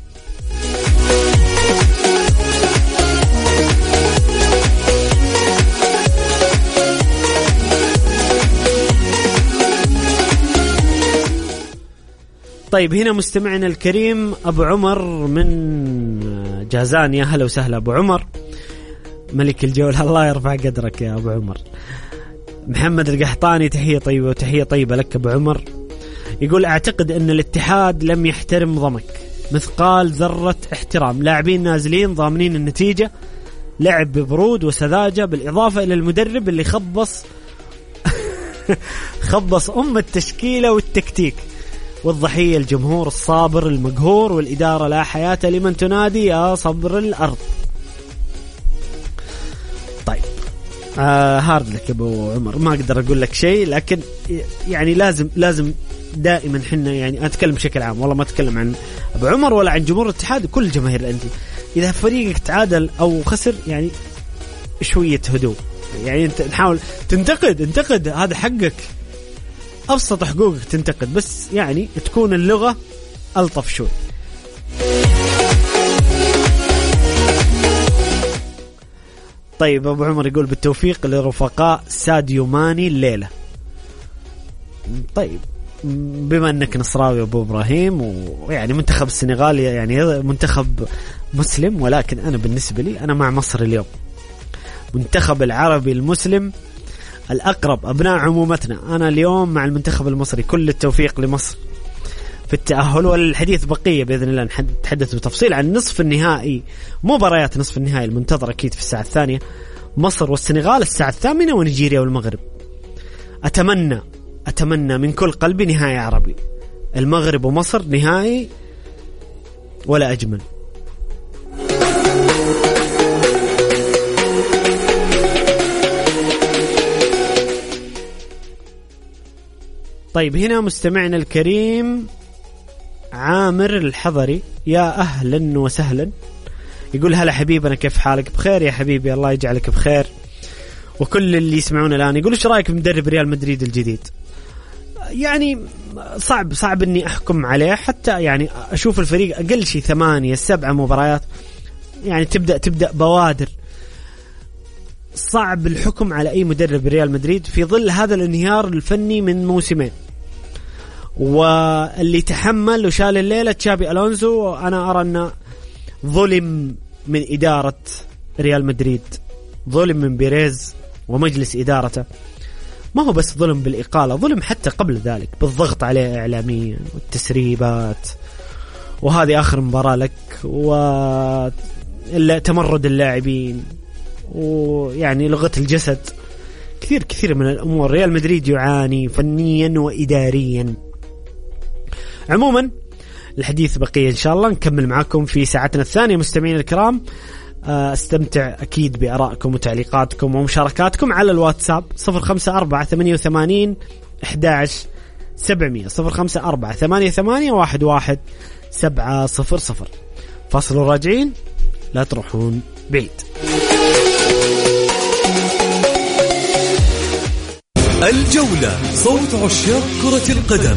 طيب هنا مستمعنا الكريم أبو عمر من جازان، يا هلا وسهلا أبو عمر ملك الجولة، الله يرفع قدرك يا أبو عمر. محمد القحطاني تحية طيبة وتحية طيبة لك أبو عمر. يقول أعتقد أن الاتحاد لم يحترم ضمك مثقال ذرة احترام، لاعبين نازلين ضامنين النتيجة، لعب ببرود وسذاجة، بالإضافة إلى المدرب اللي خبص خبص أم التشكيلة والتكتيك، والضحية الجمهور الصابر المقهور، والإدارة لا حياة لمن تنادي يا صبر الأرض. طيب آه هارد لك يا أبو عمر، ما أقدر أقول لك شيء، لكن يعني لازم لازم دائما حنا يعني أتكلم بشكل عام، والله ما أتكلم عن أبو عمر ولا عن جمهور الاتحاد، كل جماهير الأندية. إذا فريقك تعادل أو خسر يعني شوية هدوء، يعني أنت نحاول تنتقد انتقد هذا حقك، أبسط حقوقك تنتقد، بس يعني تكون اللغة ألطف شوي. طيب أبو عمر يقول بالتوفيق لرفقاء ساديو ماني الليلة. طيب بما أنك نصراوي أبو إبراهيم، ويعني منتخب السنغال يعني منتخب مسلم، ولكن أنا بالنسبة لي أنا مع مصر اليوم، منتخب العربي المسلم الأقرب أبناء عمومتنا. أنا اليوم مع المنتخب المصري، كل التوفيق لمصر في التأهل. والحديث بقية بإذن الله نتحدث بتفصيل عن نصف النهائي، مباريات نصف النهائي المنتظر أكيد في الساعة الثانية، مصر والسنغال الساعة الثامنة، ونيجيريا والمغرب. أتمنى أتمنى من كل قلبي نهائي عربي، المغرب ومصر نهائي ولا أجمل. طيب هنا مستمعنا الكريم عامر الحضري، يا أهلا وسهلا، يقول هلا حبيبنا كيف حالك؟ بخير يا حبيبي، الله يجعلك بخير، وكل اللي يسمعون الآن. يقول ايش رأيك بمدرب ريال مدريد الجديد؟ يعني صعب صعب اني احكم عليه، حتى يعني اشوف الفريق اقل شيء ثمانية سبعة مباريات، يعني تبدأ تبدأ بوادر، صعب الحكم على أي مدرب ريال مدريد في ظل هذا الانهيار الفني من موسمين. واللي تحمل وشال الليلة تشابي ألونزو، أنا أرى أنه ظلم من إدارة ريال مدريد، ظلم من بيريز ومجلس إدارته. ما هو بس ظلم بالإقالة، ظلم حتى قبل ذلك بالضغط عليه إعلاميا والتسريبات، وهذه آخر مباراة لك، وتمرد اللاعبين، ويعني لغة الجسد، كثير كثير من الأمور. ريال مدريد يعاني فنيا وإداريا. عموما الحديث بقية إن شاء الله، نكمل معكم في ساعتنا الثانية مستمعين الكرام. استمتع أكيد بآرائكم وتعليقاتكم ومشاركاتكم على الواتساب صفر خمسة أربعة ثمانية وثمانين أحد عشر سبعمية صفر خمسة أربعة ثمانية ثمانية واحد واحد سبعة صفر صفر. فاصل راجعين، لا تروحون بعيد. الجولة، صوت عشاق كرة القدم.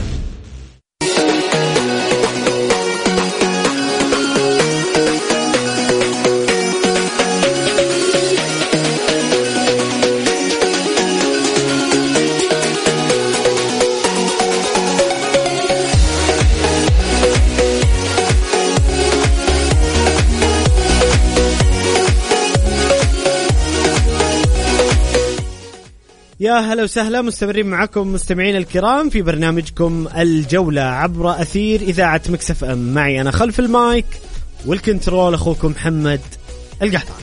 يا هلا وسهلا، مستمرين معكم مستمعين الكرام في برنامجكم الجولة عبر أثير إذاعة مكس اف ام. معي أنا خلف المايك والكنترول أخوكم محمد القحطاني.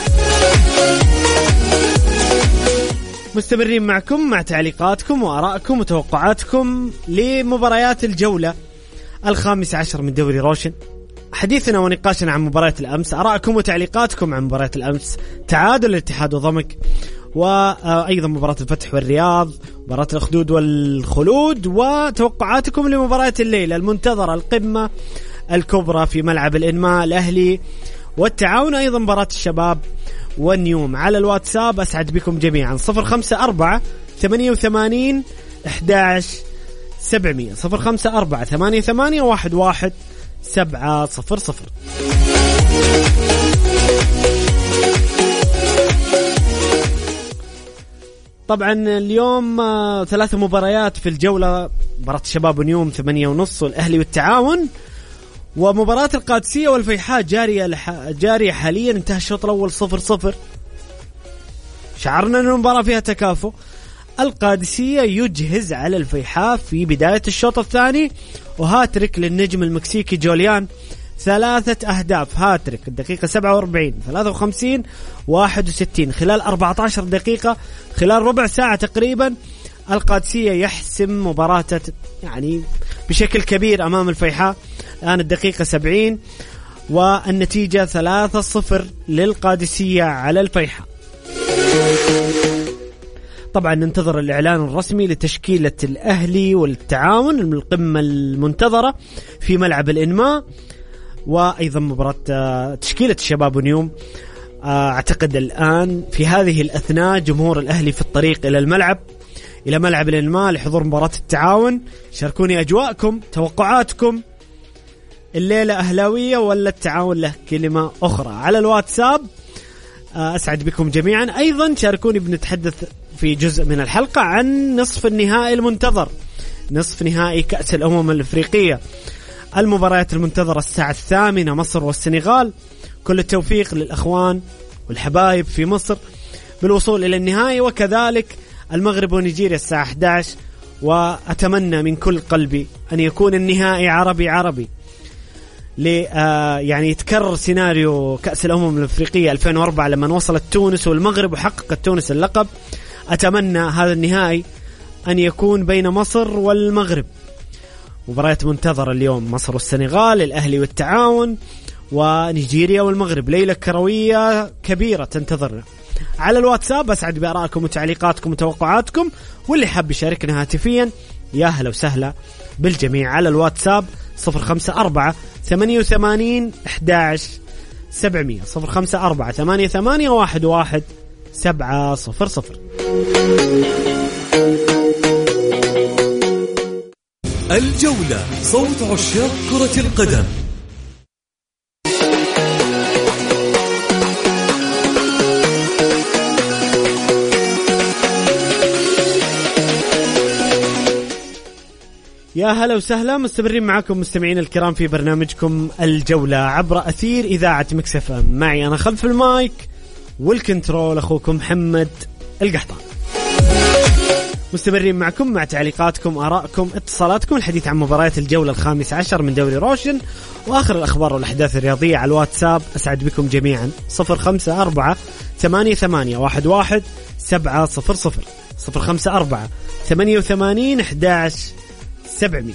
مستمرين معكم مع تعليقاتكم وآرائكم وتوقعاتكم لمباريات الجولة الخامس عشر من دوري روشن. حديثنا ونقاشنا عن مباريات الأمس، آرائكم وتعليقاتكم عن مباريات الأمس، تعادل الاتحاد وضمك، وأيضا مباراة الفتح والرياض، مباراة الأخدود والخلود، وتوقعاتكم لمباراة الليلة المنتظرة، القمة الكبرى في ملعب الإنماء، الأهلي والتعاون، أيضا مباراة الشباب والنيوم. على الواتساب أسعد بكم جميعا صفر خمسة أربعة ثمانية وثمانين أحد عشر سبعمية صفر خمسة أربعة ثمانية ثمانية واحد واحد سبعة صفر صفر. طبعا اليوم آه ثلاث مباريات في الجولة، مباراة الشباب ونيوم ثمانية ونص والأهلي والتعاون، ومباراة القادسية والفيحاء جارية لح... جارية حاليا. انتهى الشوط الأول صفر صفر. شعرنا أن المباراة فيها تكافؤ. القادسية يجهز على الفيحاء في بداية الشوط الثاني، وهاتريك للنجم المكسيكي جوليان، ثلاثة أهداف هاتريك الدقيقة سبعة وأربعين ثلاثة وخمسين واحد وستين خلال أربعة عشر دقيقة، خلال ربع ساعة تقريبا. القادسية يحسم مباراته يعني بشكل كبير أمام الفيحاء. الآن الدقيقة سبعين والنتيجة ثلاثة صفر للقادسية على الفيحاء. طبعا ننتظر الإعلان الرسمي لتشكيلة الأهلي والتعاون، القمة المنتظرة في ملعب الإنماء، وأيضا مباراة تشكيلة الشباب ونيوم. أعتقد الآن في هذه الأثناء جمهور الأهلي في الطريق إلى الملعب، إلى ملعب الإنماء لحضور مباراة التعاون. شاركوني أجواءكم، توقعاتكم، الليلة أهلاوية ولا التعاون له كلمة أخرى على الواتساب. أسعد بكم جميعا. أيضا شاركوني، بنتحدث في جزء من الحلقة عن نصف النهائي المنتظر، نصف نهائي كأس الأمم الأفريقية. المباريات المنتظرة الساعة الثامنة مصر والسنغال. كل التوفيق للأخوان والحبايب في مصر بالوصول إلى النهائي، وكذلك المغرب ونيجيريا الساعة أحد عشر. وأتمنى من كل قلبي أن يكون النهائي عربي عربي، لي آه يعني يتكرر سيناريو كأس الأمم الأفريقية ألفين وأربعة لما وصلت تونس والمغرب وحققت تونس اللقب. أتمنى هذا النهائي أن يكون بين مصر والمغرب. مباريات منتظرة اليوم، مصر والسنغال، الأهلي والتعاون، ونيجيريا والمغرب. ليلة كروية كبيرة تنتظرنا. على الواتساب أسعد بآرائكم وتعليقاتكم وتوقعاتكم، واللي حاب يشاركنا هاتفيا يا هلا وسهلا بالجميع على الواتساب صفر خمسة أربعة ثمانية وثمانين أحد عشر سبعمية صفر خمسة أربعة ثمانية ثمانية واحد واحد سبعة صفر صفر. الجولة، صوت عشاق كرة القدم. يا هلا وسهلا، مستمرين معكم مستمعين الكرام في برنامجكم الجولة عبر أثير إذاعة مكس إف إم. معي أنا خلف المايك والكنترول أخوكم محمد القحطان. مستمرين معكم مع تعليقاتكم، آرائكم، اتصالاتكم، الحديث عن مباريات الجولة الخامس عشر من دوري روشن وآخر الأخبار والأحداث الرياضية على الواتساب. أسعد بكم جميعا صفر خمسة أربعة ثمانية ثمانية واحد واحد سبعة صفر صفر صفر خمسة أربعة ثمانية وثمانين أحد عشر سبعمية.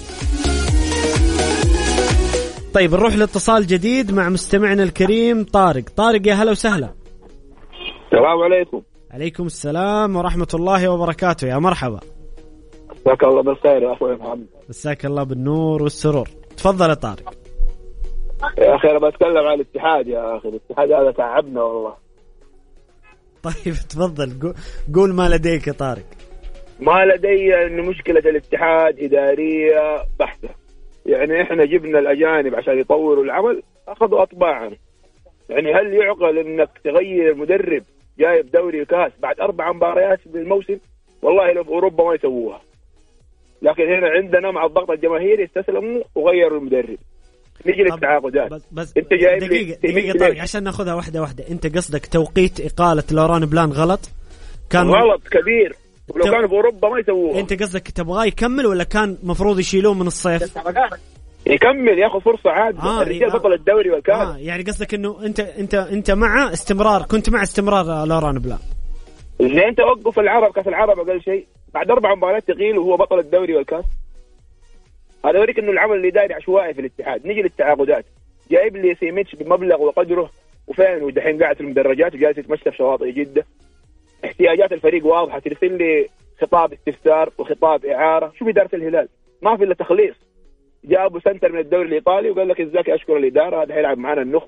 طيب نروح لاتصال جديد مع مستمعنا الكريم طارق. طارق يا هلا وسهلا. السلام عليكم. عليكم السلام ورحمة الله وبركاته. يا مرحبا. مساك الله بالخير يا أخوي محمد. مساك الله بالنور والسرور. تفضل يا طارق. يا أخي أنا بتكلم عن الاتحاد يا أخي، الاتحاد هذا تعبنا والله. طيب تفضل قول ما لديك يا طارق. ما لدي أن مشكلة الاتحاد إدارية بحتة. يعني إحنا جبنا الأجانب عشان يطوروا العمل، أخذوا أطباعنا. يعني هل يعقل أنك تغير مدرب جايب دوري وكاس بعد أربع مباريات بالموسم؟ والله لو في أوروبا ما يسووها. لكن هنا عندنا مع الضغط الجماهيري استسلموا وغيروا المدرب. نيجي للتعاقدات. بس, بس انت جايب دقيقة, دقيقة طارق عشان ناخذها واحدة واحدة. انت قصدك توقيت إقالة لوران بلان غلط؟ كان غلط كبير، ولو تب... كانوا في أوروبا ما يسووها. انت قصدك تبغاه يكمل ولا كان مفروض يشيلوه من الصيف؟ يكمل ياخذ فرصة عاد. آه الرجال آه بطل الدوري والكاس. آه يعني قصدك انه انت انت انت مع استمرار، كنت مع استمرار لوران بلان. اللي انت وقف العرب كاس العرب اقل شيء بعد اربع مباريات تقيل وهو بطل الدوري والكاس. هذا يوريك انه العمل الاداري عشوائي في الاتحاد. نيجي للتعاقدات، جايب لي سيميتش بمبلغ وقدره وفين ودحين قاعد في المدرجات وجالس يتمشى في شواطئ جدة. احتياجات الفريق واضحة، ترسل لي خطاب استفسار وخطاب إعارة. شوف إدارة الهلال ما في إلا تخليص. جابوا سنتر من الدوري الإيطالي وقال لك إزاك أشكر الإدارة، هذا هيلعب معنا النخبة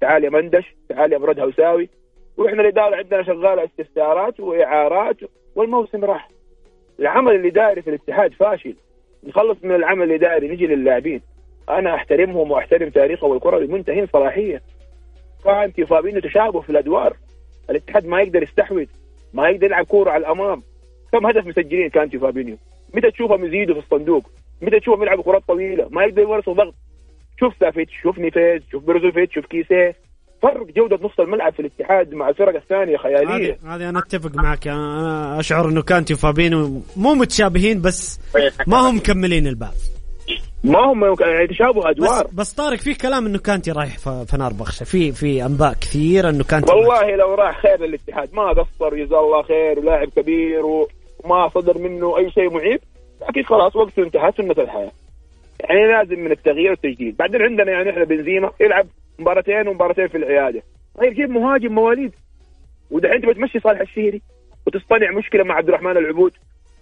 تعال يا مندش، تعال يا برد هوساوي، واحنا الاداره عندنا شغاله استفسارات واعارات والموسم راح. العمل الاداري في الاتحاد فاشل. نخلص من العمل الاداري نجي للاعبين. انا احترمهم واحترم تاريخهم والكره المنتهين صلاحيه. كانتي وفابينيو تشابه في الادوار. الاتحاد ما يقدر يستحوذ، ما يقدر يلعب كوره على الامام. كم هدف مسجلين كانتي وفابينيو؟ متى تشوفهم يزيدوا في الصندوق؟ متى تشوفهم يلعبوا كرات طويله؟ ما يقدر يورثوا ضغط. شوف سافيتش، شوف نيفيز، شوف بروزوفيتش، شوف كيسيه. فرق جوده نص الملعب في الاتحاد مع الفرق الثانيه خياليه. هذه انا اتفق معك. انا اشعر انه كانتي وفابينيو مو متشابهين، بس ما هم مكملين البعض. ما هم يعني تشابه ادوار. بس, بس طارق في كلام انه كانتي رايح فنربخشة، في في انباء كثير انه كانتي والله رايح. لو راح خير للاتحاد، ما قصر جزاه الله خير ولاعب كبير وما صدر منه اي شيء معيب، لكن خلاص وقته انتهى، سنه الحياه. يعني لازم من التغيير والتجديد. بعدين عندنا يعني احنا بنزيما يلعب مباراتين ومباراتين في العياده، طيب جيب مهاجم مواليد. ودحين انت بتمشي صالح الشهري وتصطنع مشكله مع عبد الرحمن العبود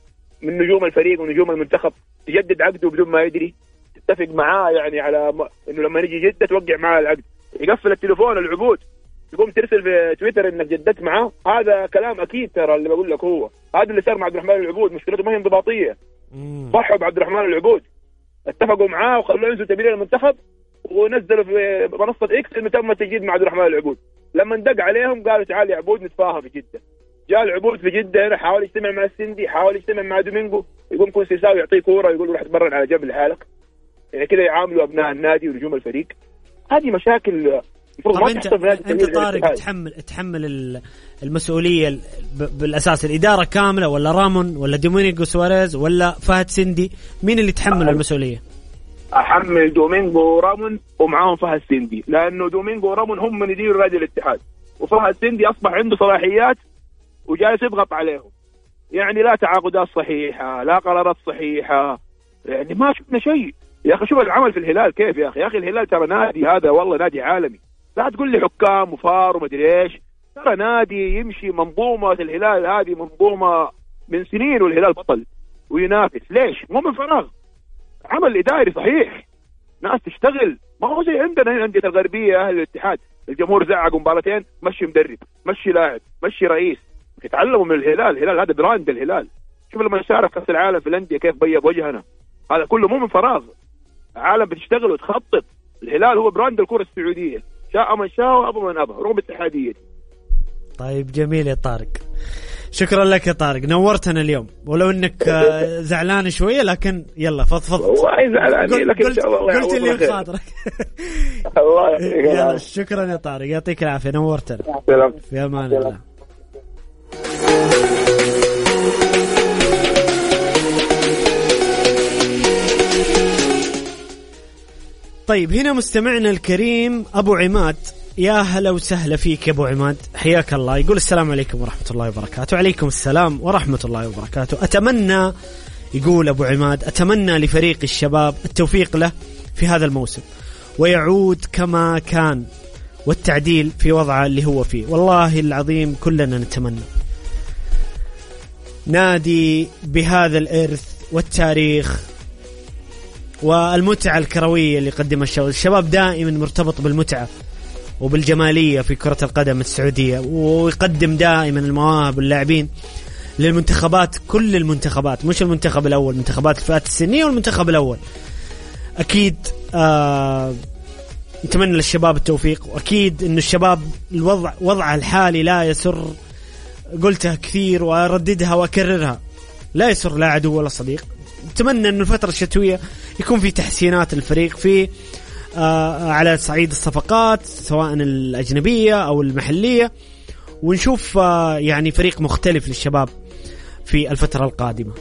من نجوم الفريق ونجوم المنتخب، تجدد عقده بدون ما يدري، تتفق معاه يعني على م... انه لما نجي جده توقع معاه العقد، يقفل التليفون العبود، تقوم ترسل في تويتر انك جددت معاه. هذا كلام اكيد ترى اللي بقول لك. هو هذا اللي صار مع عبد الرحمن العبود، مشكلته ما هي انضباطيه. ضحوا بعبد الرحمن العبود، اتفقوا معاه وخلوه ينزل تمرين المنتخب ونزلوا في منصه اكس انه تم التجديد مع عبد الرحمن العبود. لما ندق عليهم قالوا تعال يا عبود نتفاهم في جده. جاء العبود في جده هنا، حاول يجتمع مع السندي، حاول يجتمع مع دومينغو، يقوم كونسيساو يعطيه كوره يقول روح تبرن على جنب لحالك. يعني كده يعاملوا ابناء النادي ونجوم الفريق. هذه مشاكل طب انت انت طارق تحمل تحمل المسؤوليه بالاساس الاداره كامله، ولا رامون، ولا دومينيغو سواريز، ولا فهد سندي؟ مين اللي يتحمل المسؤوليه؟ احمل دومينغو ورامون ومعاهم فهد سندي، لانه دومينغو ورامون هم من يديروا نادي الاتحاد، وفهد سندي اصبح عنده صلاحيات وجالس يضغط عليهم. يعني لا تعاقدات صحيحه، لا قرارات صحيحه، يعني ما شفنا شيء. يا اخي شوف العمل في الهلال كيف يا اخي. يا اخي الهلال ترى نادي، هذا والله نادي عالمي. لا تقول لي حكام وفار ومدري ايش، ترى نادي يمشي. منظومه الهلال هذه منظومه من سنين والهلال بطل وينافس. ليش؟ مو من فراغ، عمل اداري صحيح، ناس تشتغل. ما هو زي عندنا عندنا الغربيه اهل الاتحاد، الجمهور زعق مباراتين مشي مدرب، مشي لاعب، مشي رئيس. يتعلموا من الهلال. الهلال هذا براند الهلال. شوف لما نشارك كاس العالم في الانديه كيف بيض وجهنا. هذا كله مو من فراغ، عالم بتشتغل وتخطط. الهلال هو براند الكره السعوديه، شاء من شاء وابى من ابى رغم اتحاديه. طيب جميل يا طارق، شكرا لك يا طارق، نورتنا اليوم. ولو انك زعلان شويه لكن يلا فضفض. والله زعلان لكن قلت, قلت اللي بخاطرك. الله يعطيك. شكرا يا طارق، يعطيك العافيه، نورتنا. في امان الله. طيب هنا مستمعنا الكريم أبو عماد، يا هلا وسهلا فيك يا أبو عماد، حياك الله. يقول السلام عليكم ورحمة الله وبركاته. وعليكم السلام ورحمة الله وبركاته. أتمنى، يقول أبو عماد، أتمنى لفريق الشباب التوفيق له في هذا الموسم ويعود كما كان والتعديل في وضعه اللي هو فيه. والله العظيم كلنا نتمنى نادي بهذا الإرث والتاريخ والمتعة الكروية اللي قدمها الشباب. الشباب دائما مرتبط بالمتعة وبالجمالية في كرة القدم السعودية، ويقدم دائما المواهب واللاعبين للمنتخبات، كل المنتخبات، مش المنتخب الأول، منتخبات الفئات السنية والمنتخب الأول. أكيد آه نتمنى للشباب التوفيق، وأكيد إنه الشباب الوضع وضعها الحالي لا يسر، قلتها كثير وأرددها وأكررها، لا يسر لا عدو ولا صديق. نتمنى أن الفترة الشتوية يكون في تحسينات الفريق في آه على صعيد الصفقات سواء الأجنبية أو المحلية، ونشوف آه يعني فريق مختلف للشباب في الفترة القادمة.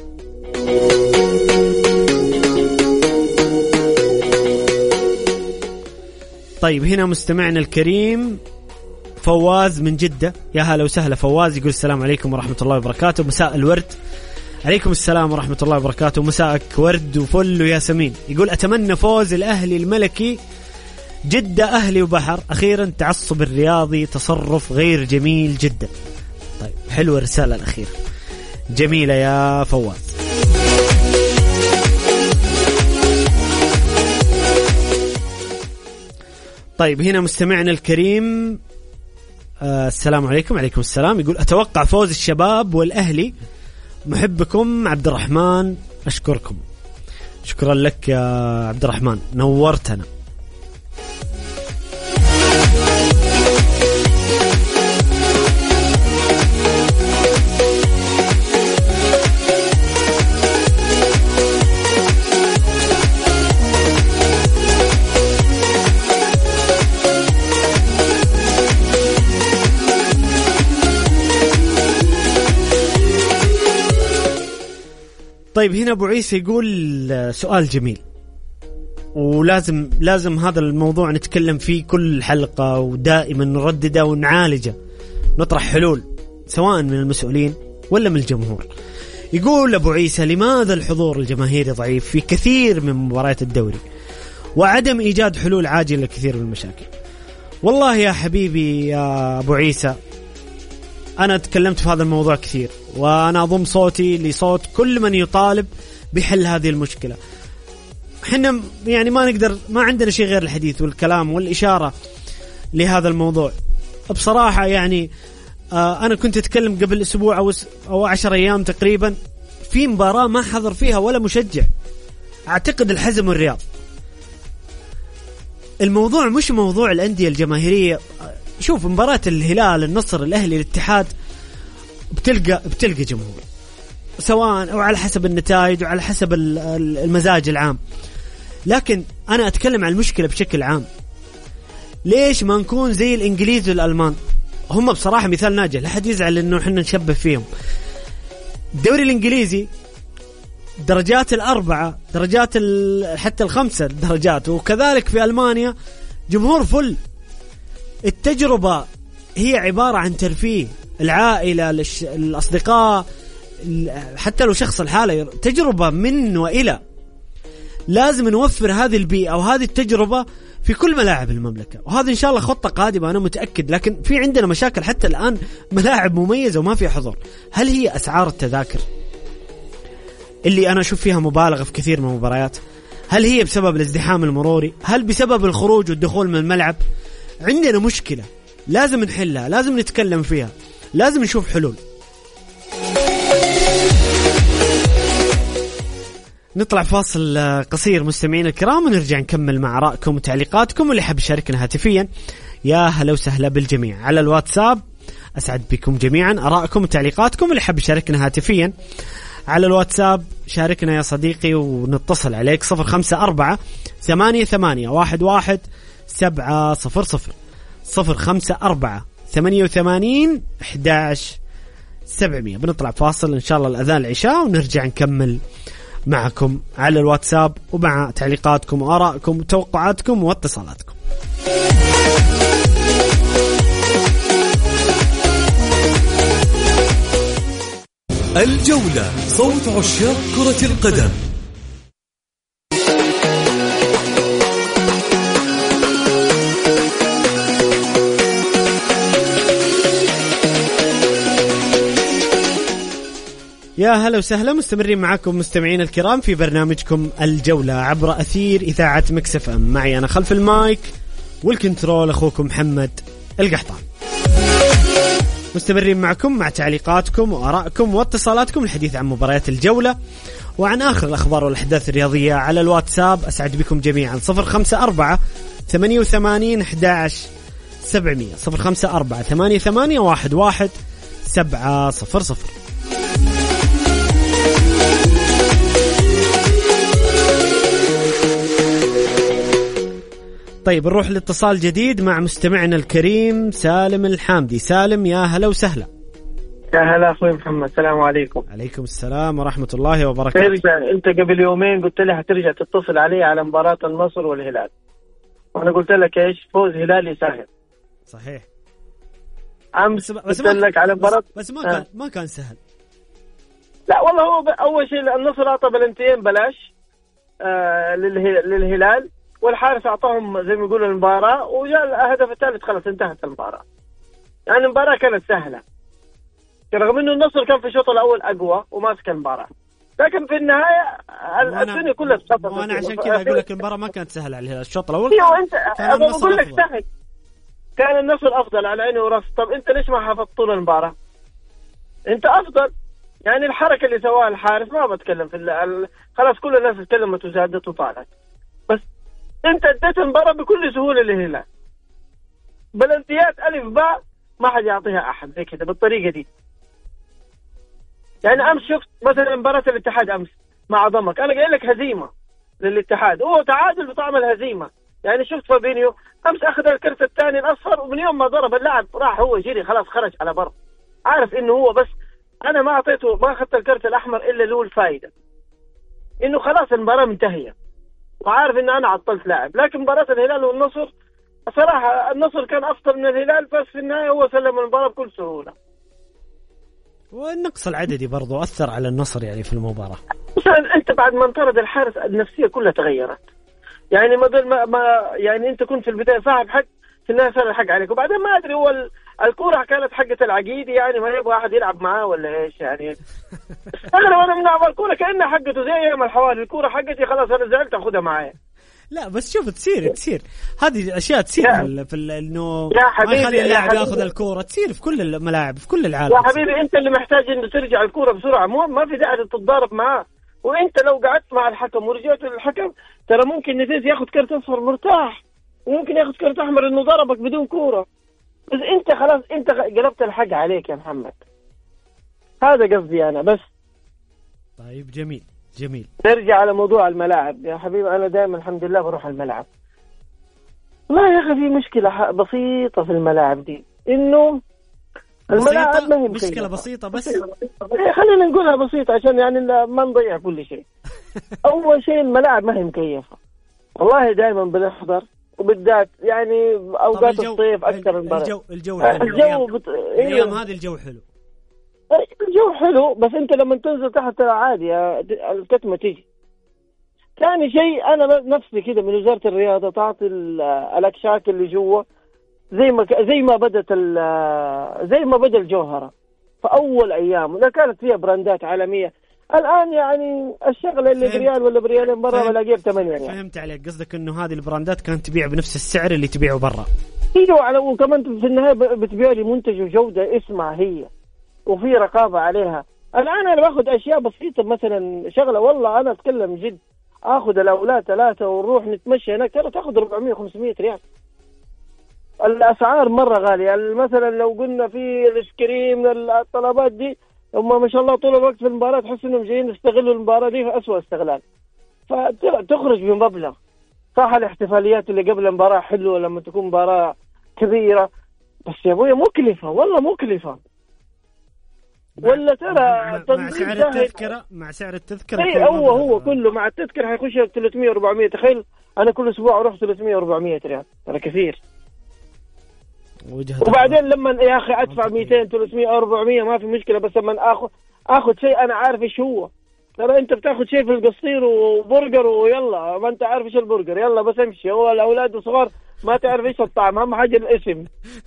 طيب هنا مستمعنا الكريم فواز من جدة، يا هلا وسهلا فواز. يقول السلام عليكم ورحمة الله وبركاته، مساء الورد. عليكم السلام ورحمة الله وبركاته، مساءك ورد وفل وياسمين. يقول أتمنى فوز الأهلي الملكي، جدة أهلي وبحر. أخيرا تعصب الرياضي تصرف غير جميل جدا. طيب حلوة الرسالة الأخيرة، جميلة يا فواز. طيب هنا مستمعنا الكريم آه السلام عليكم. عليكم السلام. يقول أتوقع فوز الشباب والأهلي. محبكم عبد الرحمن. أشكركم. شكرا لك يا عبد الرحمن، نورتنا. طيب هنا أبو عيسى يقول سؤال جميل، ولازم لازم هذا الموضوع نتكلم فيه كل حلقة ودائما نردده ونعالجه، نطرح حلول سواء من المسؤولين ولا من الجمهور. يقول أبو عيسى لماذا الحضور الجماهيري ضعيف في كثير من مباريات الدوري وعدم إيجاد حلول عاجلة لكثير من المشاكل؟ والله يا حبيبي يا أبو عيسى أنا تكلمت في هذا الموضوع كثير، وأنا أضم صوتي لصوت كل من يطالب بحل هذه المشكلة. حنا يعني ما نقدر، ما عندنا شيء غير الحديث والكلام والإشارة لهذا الموضوع. بصراحة يعني آه أنا كنت أتكلم قبل أسبوع أو, أو عشر أيام تقريبا في مباراة ما حضر فيها ولا مشجع، أعتقد الحزم والرياض. الموضوع مش موضوع الأندية الجماهيرية. شوف مباراة الهلال، النصر، الأهلي، الاتحاد بتلقى بتلقى جمهور، سواء أو على حسب النتائج وعلى حسب المزاج العام. لكن أنا أتكلم عن المشكلة بشكل عام. ليش ما نكون زي الإنجليز والألمان؟ هم بصراحة مثال ناجح، لا حد يزعل إنه إحنا نشبه فيهم. الدوري الإنجليزي درجات الأربعة، درجات حتى الخمسة درجات، وكذلك في ألمانيا جمهور فل. التجربة هي عبارة عن ترفيه، العائلة، الأصدقاء، حتى لو شخص الحالة، تجربة من وإلى. لازم نوفر هذه البيئة وهذه التجربة في كل ملاعب المملكة، وهذا إن شاء الله خطة قادمة أنا متأكد. لكن في عندنا مشاكل حتى الآن، ملاعب مميزة وما فيها حضور. هل هي أسعار التذاكر اللي أنا أشوف فيها مبالغة في كثير من المباريات؟ هل هي بسبب الازدحام المروري؟ هل بسبب الخروج والدخول من الملعب؟ عندنا مشكلة لازم نحلها، لازم نتكلم فيها، لازم نشوف حلول. نطلع فاصل قصير مستمعين الكرام ونرجع نكمل مع آرائكم وتعليقاتكم. واللي حاب يشاركنا هاتفيا يا هلا وسهلا بالجميع على الواتساب. أسعد بكم جميعا آرائكم وتعليقاتكم. واللي حاب يشاركنا هاتفيا على الواتساب شاركنا يا صديقي ونتصل عليك صفر خمسة أربعة ثمانية ثمانية واحد واحد سبعة صفر صفر صفر خمسة أربعة ثمانية وثمانين أحد عشر سبعمية. بنطلع فاصل إن شاء الله الأذان العشاء ونرجع نكمل معكم على الواتساب ومع تعليقاتكم وآرائكم وتوقعاتكم واتصالاتكم. الجولة، صوت عشاق كرة القدم. يا هلا وسهلا، مستمرين معكم مستمعين الكرام في برنامجكم الجولة عبر أثير إذاعة مكس اف ام. معي أنا خلف المايك والكنترول أخوكم محمد القحطان. مستمرين معكم مع تعليقاتكم وآرائكم واتصالاتكم الحديث عن مباريات الجولة وعن آخر الأخبار والأحداث الرياضية على الواتساب. أسعد بكم جميعا صفر خمسة أربعة ثمانية وثمانين أحد عشر سبعمية صفر خمسة أربعة ثمانية ثمانية واحد واحد سبعة صفر صفر. طيب نروح لاتصال جديد مع مستمعنا الكريم سالم الحامدي. سالم يا هلا وسهلا. يا هلا أخوي محمد، السلام عليكم. عليكم السلام ورحمة الله وبركاته. ترجع أنت قبل يومين قلت لي هترجع تتصل علي على مباراة النصر والهلال، وأنا قلت لك إيش؟ فوز هلالي سهل. صحيح. أمس قلت لك على مباراة بس, بس ما كان آه. ما كان سهل. لا والله، هو أول شيء النصر أعطى بلنتين بلاش آه للهلال، والحارس أعطاهم زي ما يقولوا المباراة، وجاء الهدف الثالث خلص انتهت المباراة. يعني المباراة كانت سهلة، رغم إنه النصر كان في الشوط الأول أقوى وماسك المباراة، لكن في النهاية الدنيا كلها تخطط. وانا عشان كذا اقول لك المباراه ما كانت سهله على الهلال الشوط الاول. ايوه انت اقول لك سهل، كان النصر افضل على عيني وراسي. طب انت ليش ما حافظت طول المباراه؟ انت افضل يعني الحركه اللي سواها الحارس ما بتكلم في ال... خلاص كل الناس اتكلمت وزادت وطالعت، بس انت اديت المباراه بكل سهوله للهلال. بلنتيات الف باء ما حد يعطيها احد زي كذا بالطريقه دي. يعني امس شفت مثلا مباراه الاتحاد امس مع ضمك، انا قايل لك هزيمه للاتحاد، هو تعادل بطعم الهزيمه. يعني شفت فابينيو امس اخذ الكرت الثاني الاصفر، ومن يوم ما ضرب اللاعب راح هو جري خلاص خرج على بر، عارف انه هو بس انا ما اعطيته ما اخذت الكرت الاحمر الا له الفائده انه خلاص المباراه منتهيه، وعارف ان انا عطلت لاعب. لكن مباراه الهلال والنصر صراحه النصر كان افضل من الهلال، بس في النهايه هو سلم المباراه بكل سهوله. والنقص العددي برضو اثر على النصر يعني في المباراه. مثلا انت بعد ما انطرد الحارس النفسيه كلها تغيرت. يعني ما ما, ما يعني انت كنت في البدايه صاحب حق، في النهايه صار الحق عليك. وبعدين ما ادري هو الكوره كانت حقه العقيدي يعني ما يبغى احد يلعب معاه ولا ايش يعني. استغرب انا من نلعب الكوره كانها حقته زي ايام الحوالي، الكوره حقتي خلاص انا زعلت اخذها معايا. لا بس شوف تصير تصير هذه اشياء تصير في, في انه ما يخلي اللاعب ياخذ الكوره، تصير في كل الملاعب في كل العالم. يا حبيبي انت اللي محتاج انه ترجع الكوره بسرعه، مو ما في داعي تتضارب معاه. وانت لو قعدت مع الحكم ورجعت للحكم ترى ممكن نتيز ياخذ كرت اصفر مرتاح، وممكن ياخذ كرت احمر انه ضربك بدون كوره. بس انت خلاص انت قلبت الحق عليك يا محمد، هذا قصدي انا بس. طيب جميل جميل. نرجع على موضوع الملاعب يا حبيبي، انا دائما الحمد لله بروح الملعب. لا يا اخي في مشكله بسيطه في الملاعب دي، انه الملاعب ما هي مشكله بسيطه بس خلينا نقولها بسيطه عشان يعني ما نضيع كل شيء. اول شيء الملاعب ما هي مكيفه والله، دائما بنحضر وبالذات يعني اوقات الصيف اكثر من برا. الجو الجو حلو. الجو بت... الايام هذه الجو حلو، الجو حلو، بس انت لما تنزل تحت عادي الكتمه تيجي. ثاني شيء انا نفسي كده من وزاره الرياضه تعطي الاكشاك اللي جوا زي ما زي ما بدت زي ما بدا الجوهره في اول ايام، ولا كانت فيها براندات عالميه. الان يعني الشغله اللي بريال ولا بريالين برا بلاقيها بثمانية يعني. فهمت عليك، قصدك انه هذه البراندات كانت تبيع بنفس السعر اللي تبيعه برا. ايوه على وكمان في النهايه بتبيع لي منتج وجوده اسمها هي وفي رقابه عليها. الان انا باخذ اشياء بسيطه مثلا شغله والله انا اتكلم جد، اخذ الاولاد ثلاثه ونروح نتمشى هناك ترى تاخذ أربعمية خمسمية ريال. الاسعار مره غاليه. يعني مثلا لو قلنا في الاسكريم الطلبات دي هم ما شاء الله طول الوقت في المباراه تحس انهم جايين يستغلوا المباراه دي في اسوء استغلال، فتخرج بمبلغ. صح الاحتفاليات اللي قبل المباراه حلوه لما تكون مباراه كبيره، بس يا ابويا مكلفه والله مكلفه. ولا ترى مع سعر التذكره مع سعر التذكره اي هو هو كله مع التذكره حيخش ثلاثمية أربعمية. تخيل انا كل اسبوع اروح ثلاثمية أربعمية ريال، ترى كثير. وبعدين لما يا اخي ادفع مئتين ثلاثمية أربعمية ما في مشكله، بس لما اخذ اخذ شيء انا عارف ايش هو. ترى انت بتاخذ شيء في القصير وبرجر ويلا ما انت عارف ايش البرجر، يلا بس امشي. هو الاولاد الصغار ما تعرف ايش الطعم، اهم حاجه الاسم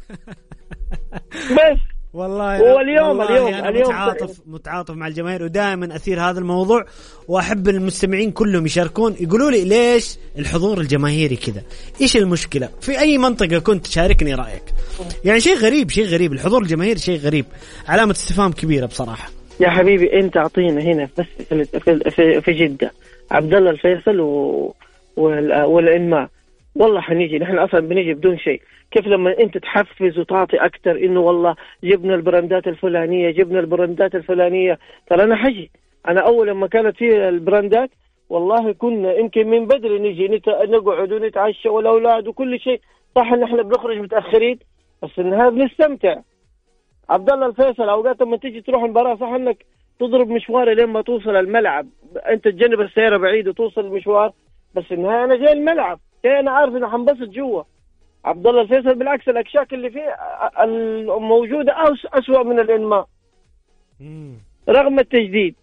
بس. والله هو اليوم والله اليوم أنا اليوم متعاطف متعاطف مع الجماهير، ودائما أثير هذا الموضوع، وأحب المستمعين كلهم يشاركون يقولوا لي ليش الحضور الجماهيري كذا، إيش المشكلة في أي منطقة كنت شاركني رأيك. يعني شيء غريب شيء غريب الحضور الجماهيري، شيء غريب، علامة استفهام كبيرة بصراحة. يا حبيبي أنت أعطينا هنا بس في في, في جدة عبد الله الفيصل و والإنماء والله حنيجي. نحن أصلا بنيجي بدون شيء. كيف لما أنت تحفز وتعطي أكتر إنه والله جبنا البراندات الفلانية جبنا البراندات الفلانية، ترى أنا حجي. أنا أول لما كانت فيه البراندات والله كنا يمكن من بدري نيجي نت... نقعد ونتعشى والأولاد وكل شيء. صح إن إحنا بنخرج متأخرين بس إنها بنستمتع. عبد الله الفيصل أوقات لما تيجي تروح المباراة صح إنك تضرب مشوار لين توصل الملعب، أنت تجنب السيارة بعيد وتوصل المشوار، بس إنها أنا جاي الملعب جاي أنا عارف إنه حنبسط جوا. عبد الله الفيصل بالعكس الأكشاك اللي فيه الموجودة أسوأ من الإنماء رغم التجديد.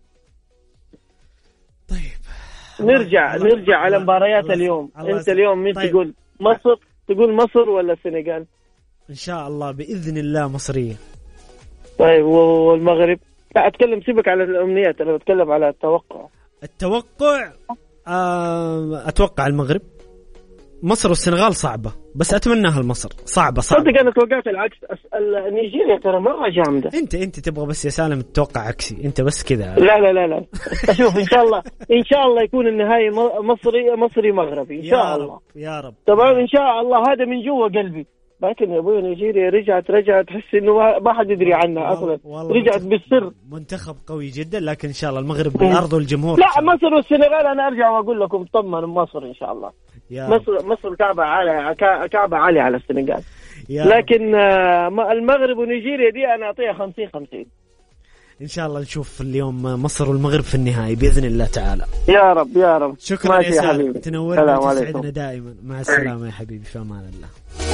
طيب نرجع الله نرجع الله على مباريات الله اليوم الله أنت اليوم مين طيب. تقول مصر تقول مصر ولا السنغال؟ إن شاء الله بإذن الله مصرية. طيب والمغرب؟ لا أتكلم سيبك على الأمنيات، أنا بتكلم على التوقع. التوقع آه اتوقع المغرب. مصر والسنغال صعبة، بس اتمناها لمصر. صعبة صعبة. صدق انا توقعت العكس. نيجيريا ترى مرة جامدة. انت انت تبغى بس يا سالم تتوقع عكسي، انت بس كذا. لا لا لا لا اشوف ان شاء الله ان شاء الله يكون النهائي مصري مصري مغربي ان شاء الله. يا رب طبعا ان شاء الله، هذا من جوا قلبي. لكن يا ابوي نيجيريا رجعت رجعت تحس انه ما حد يدري عنها اصلا. رجعت بالسر. منتخب قوي جدا، لكن ان شاء الله المغرب بالارض والجمهور. لا مصر والسنغال انا ارجع واقول لكم طمنوا مصر ان شاء الله. مصر مصر كعبة عالية كعبة عالية على السنغال. لكن المغرب ونيجيريا دي انا اعطيها خمسين خمسين. ان شاء الله نشوف اليوم مصر والمغرب في النهائي باذن الله تعالى. يا رب يا رب. شكرا يا سالم، تنورنا وتسعدنا دائما. مع السلامه يا حبيبي، في امان الله.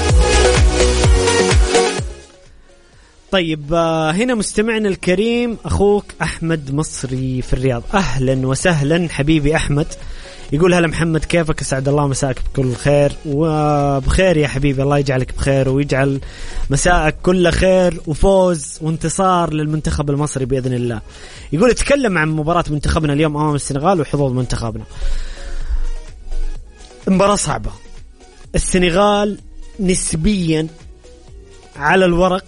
طيب هنا مستمعنا الكريم أخوك أحمد مصري في الرياض. أهلا وسهلا حبيبي أحمد. يقول هلا محمد، كيفك؟ أسعد الله مساءك بكل خير وبخير يا حبيبي. الله يجعلك بخير ويجعل مساءك كل خير وفوز وانتصار للمنتخب المصري بإذن الله. يقول اتكلم عن مباراة منتخبنا اليوم أمام السنغال وحظوظ منتخبنا. مباراة صعبة. السنغال نسبيا على الورق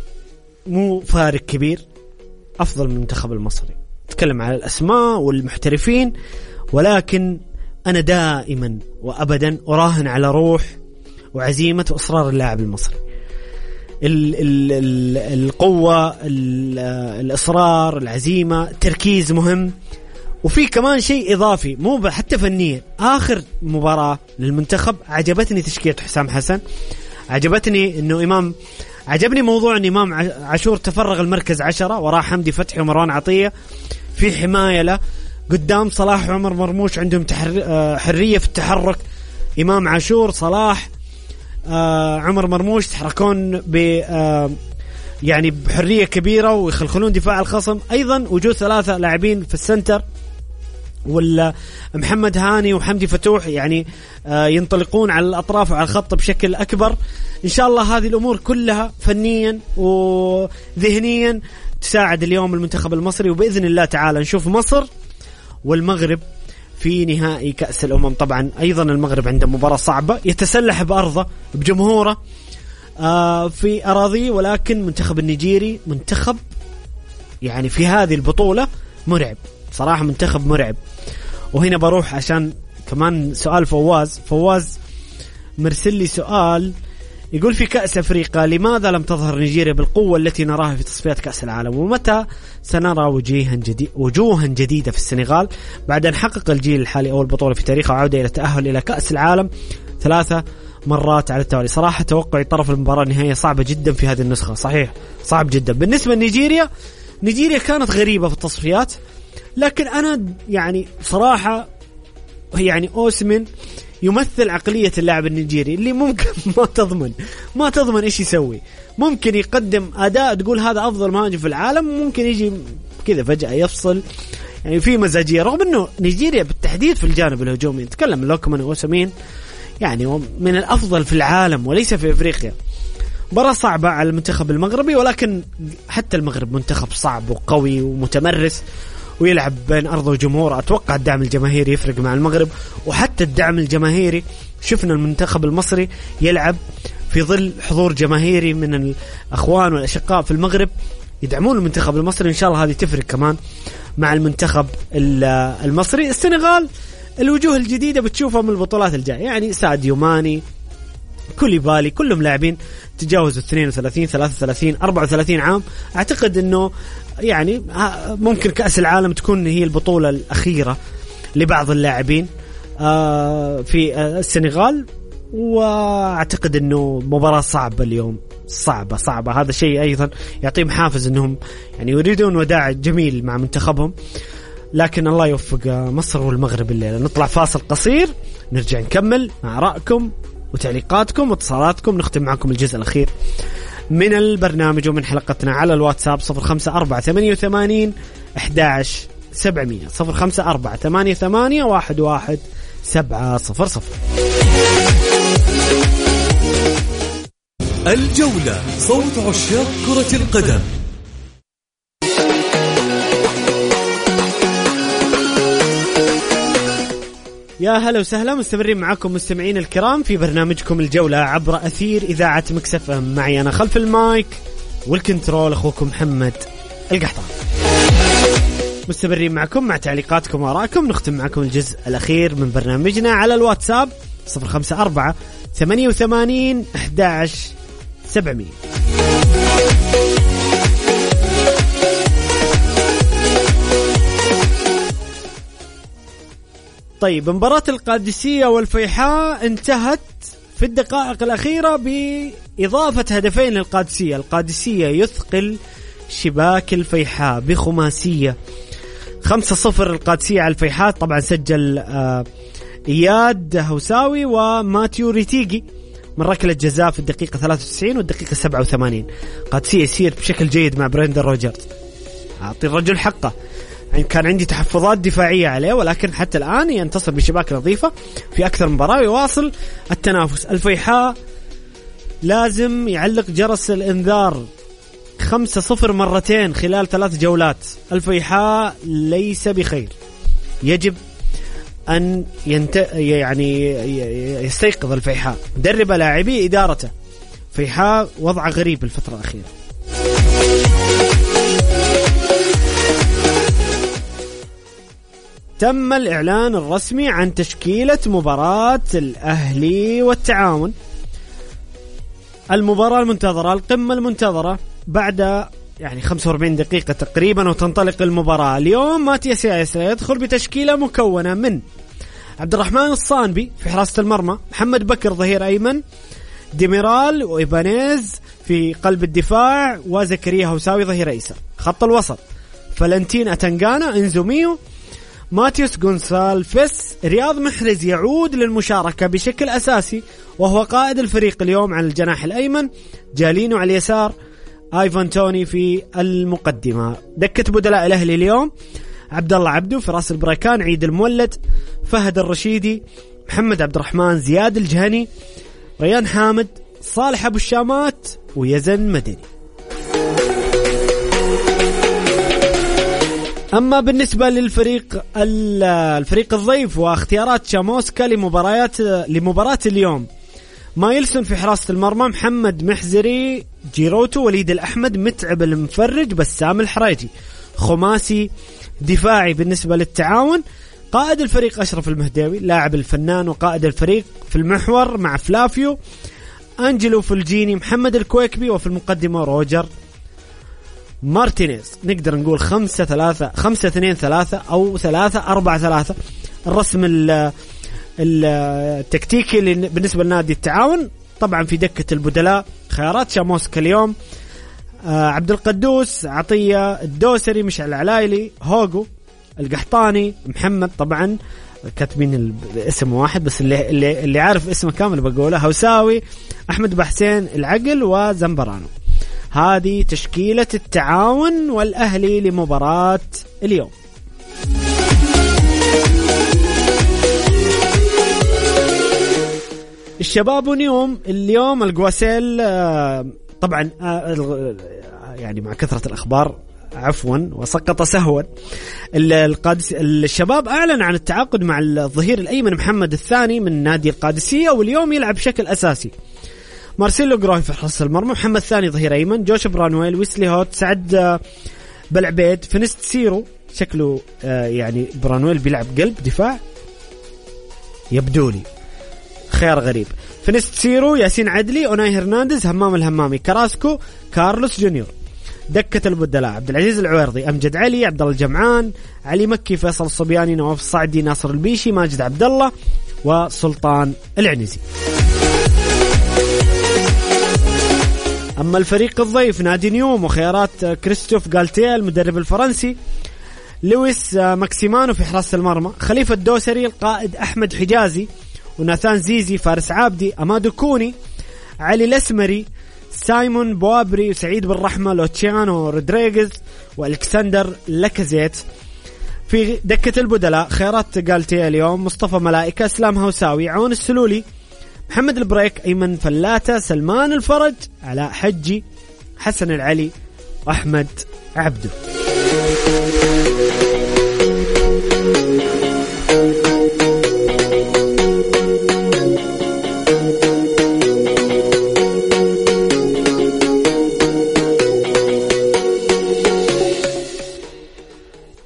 مو فارق كبير، أفضل من المنتخب المصري. تكلم على الأسماء والمحترفين، ولكن أنا دائما وأبدا أراهن على روح وعزيمة وإصرار اللاعب المصري. ال ال ال القوة، ال الإصرار، العزيمة، تركيز مهم. وفي كمان شيء إضافي مو حتى فنيا. آخر مباراة للمنتخب عجبتني تشكيلة حسام حسن، عجبتني إنه إمام عجبني موضوع أن إمام عاشور تفرغ المركز عشرة وراء حمدي فتحي ومروان عطية في حماية له. قدام صلاح وعمر مرموش عندهم حرية في التحرك. إمام عاشور صلاح عمر مرموش تحركون ب يعني بحرية كبيرة ويخلخلون دفاع الخصم. أيضا وجود ثلاثة لاعبين في السنتر ولا محمد هاني وحمدي فتوح يعني ينطلقون على الأطراف وعلى الخط بشكل أكبر. إن شاء الله هذه الأمور كلها فنيا وذهنيا تساعد اليوم المنتخب المصري، وبإذن الله تعالى نشوف مصر والمغرب في نهائي كأس الأمم. طبعا أيضا المغرب عنده مباراة صعبة، يتسلح بأرضه بجمهوره في أراضيه، ولكن منتخب النيجيري منتخب يعني في هذه البطولة مرعب صراحة، منتخب مرعب. وهنا بروح عشان كمان سؤال فواز. فواز مرسل لي سؤال يقول في كأس أفريقيا لماذا لم تظهر نيجيريا بالقوة التي نراها في تصفيات كأس العالم؟ ومتى سنرى وجوها جديد وجوها جديدة في السنغال بعد أن حقق الجيل الحالي أول بطولة في تاريخه وعودة إلى التأهل إلى كأس العالم ثلاثة مرات على التوالي؟ صراحة توقعي طرف المباراة النهائية صعبة جدا في هذه النسخة. صحيح صعب جدا. بالنسبة لنيجيريا، نيجيريا كانت غريبة في التصفيات، لكن أنا يعني صراحة يعني أوسمن يمثل عقلية اللاعب النيجيري اللي ممكن ما تضمن ما تضمن إيش يسوي. ممكن يقدم أداء تقول هذا أفضل مهاجم في العالم، ممكن يجي كذا فجأة يفصل. يعني في مزاجية، رغم أنه نيجيريا بالتحديد في الجانب الهجومي نتكلم لوكمان وأوسمين يعني من الأفضل في العالم وليس في أفريقيا. مباراة صعبة على المنتخب المغربي، ولكن حتى المغرب منتخب صعب وقوي ومتمرس ويلعب بين أرضه وجمهوره. أتوقع الدعم الجماهيري يفرق مع المغرب، وحتى الدعم الجماهيري شفنا المنتخب المصري يلعب في ظل حضور جماهيري من الأخوان والأشقاء في المغرب يدعمون المنتخب المصري. إن شاء الله هذه تفرق كمان مع المنتخب المصري. السنغال الوجوه الجديدة بتشوفها من البطولات الجاية، يعني ساديو ماني، كوليبالي، كلهم لاعبين تجاوزوا اثنين وثلاثين ثلاثة وثلاثين أربعة وثلاثين عام. أعتقد أنه يعني ممكن كأس العالم تكون هي البطولة الأخيرة لبعض اللاعبين في السنغال، وأعتقد أنه مباراة صعبة اليوم، صعبة صعبة. هذا شيء أيضا يعطيهم حافز أنهم يعني يريدون وداع جميل مع منتخبهم. لكن الله يوفق مصر والمغرب الليلة. نطلع فاصل قصير، نرجع نكمل مع رأيكم وتعليقاتكم واتصالاتكم. نختم معكم الجزء الأخير من البرنامج ومن حلقتنا على الواتساب صفر خمسة أربعة ثمانية وثمانين أحد عشر سبعمية صفر خمسة أربعة ثمانية ثمانية واحد واحد سبعة صفر صفر. الجولة، صوت عشاق كرة القدم. يا هلا وسهلا، مستمرين معكم مستمعين الكرام في برنامجكم الجولة عبر أثير إذاعة مكس إف إم. معي أنا خلف المايك والكنترول أخوكم محمد القحطان. مستمرين معكم مع تعليقاتكم وآرائكم. نختم معكم الجزء الأخير من برنامجنا على الواتساب صفر خمسة أربعة ثمانية وثمانين أحد عشر سبعمية. طيب، مباراة القادسية والفيحاء انتهت في الدقائق الأخيرة بإضافة هدفين للقادسية. القادسية يثقل شباك الفيحاء بخماسية خمسة صفر. القادسية على الفيحاء طبعا سجل آه إياد هوساوي وماتيو ريتيجي من ركلة جزاء في الدقيقة ثلاثة وتسعين والدقيقة سبعة وثمانين. قادسية يسير بشكل جيد مع بريندن روجرز، أعطي الرجل حقه. يعني كان عندي تحفظات دفاعية عليه، ولكن حتى الآن ينتصر بشباك نظيفة في أكثر من مباراة ويواصل التنافس. الفيحاء لازم يعلق جرس الإنذار، خمسة صفر مرتين خلال ثلاث جولات. الفيحاء ليس بخير، يجب أن ينت... يعني يستيقظ الفيحاء، درب لاعبي إدارته. فيحاء وضع غريب الفترة الأخيرة. تم الإعلان الرسمي عن تشكيلة مباراة الأهلي والتعاون، المباراة المنتظرة، القمة المنتظرة بعد يعني خمسة وأربعين دقيقة تقريبا وتنطلق المباراة. اليوم ماتياس ياسر يدخل بتشكيلة مكونة من عبد الرحمن الصانبي في حراسة المرمى، محمد بكر ظهير أيمن، ديميرال وإيبانيز في قلب الدفاع، وزكريا هوساوي ظهير أيسر. خط الوسط فالنتين أتنغانا، إنزوميو، ماتيوس غونسالفيس. رياض محرز يعود للمشاركة بشكل أساسي وهو قائد الفريق اليوم على الجناح الأيمن، جالينو على اليسار، آيفان توني في المقدمة. دكة بدلاء الأهلي اليوم عبد الله عبدو، فراس البركان، عيد المولد، فهد الرشيدي، محمد عبد الرحمن، زياد الجهني، ريان حامد، صالح أبو الشامات، ويزن مدني. أما بالنسبة للفريق الفريق الضيف واختيارات شاموسكا لمباريات لمباراة اليوم، مايلسون في حراسة المرمى، محمد محزري، جيروتو، وليد الأحمد، متعب المفرج، بسام الحريجي. خماسي دفاعي بالنسبة للتعاون، قائد الفريق أشرف المهداوي، لاعب الفنان وقائد الفريق في المحور مع فلافيو، أنجلو فلجيني، محمد الكويكبي، وفي المقدمة روجر مارتينيز. نقدر نقول خمسة ثلاثة خمسة اثنين ثلاثة أو ثلاثة أربعة ثلاثة الرسم التكتيكي بالنسبة لنادي التعاون. طبعا في دكة البدلاء خيارات شاموسكا اليوم، آه عبد القدوس، عطية، الدوسري، مشعل العلايلي، هوغو، القحطاني، محمد. طبعا كاتبين الاسم واحد بس اللي, اللي, اللي عارف اسمه كامل بقوله، هوساوي، أحمد بحسين، العقل، وزنبرانو. هذه تشكيلة التعاون والأهلي لمباراة اليوم. الشباب ونيوم اليوم القواسيل طبعا يعني مع كثرة الأخبار عفوا وسقط سهوا. القادس الشباب أعلن عن التعاقد مع الظهير الأيمن محمد الثاني من نادي القادسية، واليوم يلعب بشكل أساسي. مارسيلو جروي في حراسة المرمى، محمد ثاني ظهير أيمن، جوش برانويل، ويسلي هوت، سعد بالعبيد، فينست سيرو. شكله يعني برانويل بيلعب قلب دفاع يبدولي، خيار غريب. فينست سيرو، ياسين عدلي، أوناي هرنانديز، همام الهمامي، كراسكو، كارلوس جونيور. دكة البدلاء عبد العزيز العويرضي، أمجد علي، عبد الله الجمعان، علي مكي، فيصل الصبياني، نواف الصعدي، ناصر البيشي، ماجد عبد الله، وسلطان العنزي. أما الفريق الضيف نادي نيوم وخيارات كريستوف غالتيه المدرب الفرنسي، لويس ماكسيمانو في حراسة المرمى، خليفة الدوسري، القائد أحمد حجازي، وناثان زيزي، فارس عابدي، أمادو كوني، علي الأسمري، سايمون بوابري، وسعيد بالرحمة، لوتشيانو رودريغيز، والكسندر لاكازيت. في دكة البدلاء خيارات غالتيه اليوم مصطفى ملائكة، اسلام هوساوي، عون السلولي، محمد البريك، أيمن فلاتة، سلمان الفرج، علاء حجي، حسن العلي، وأحمد عبده.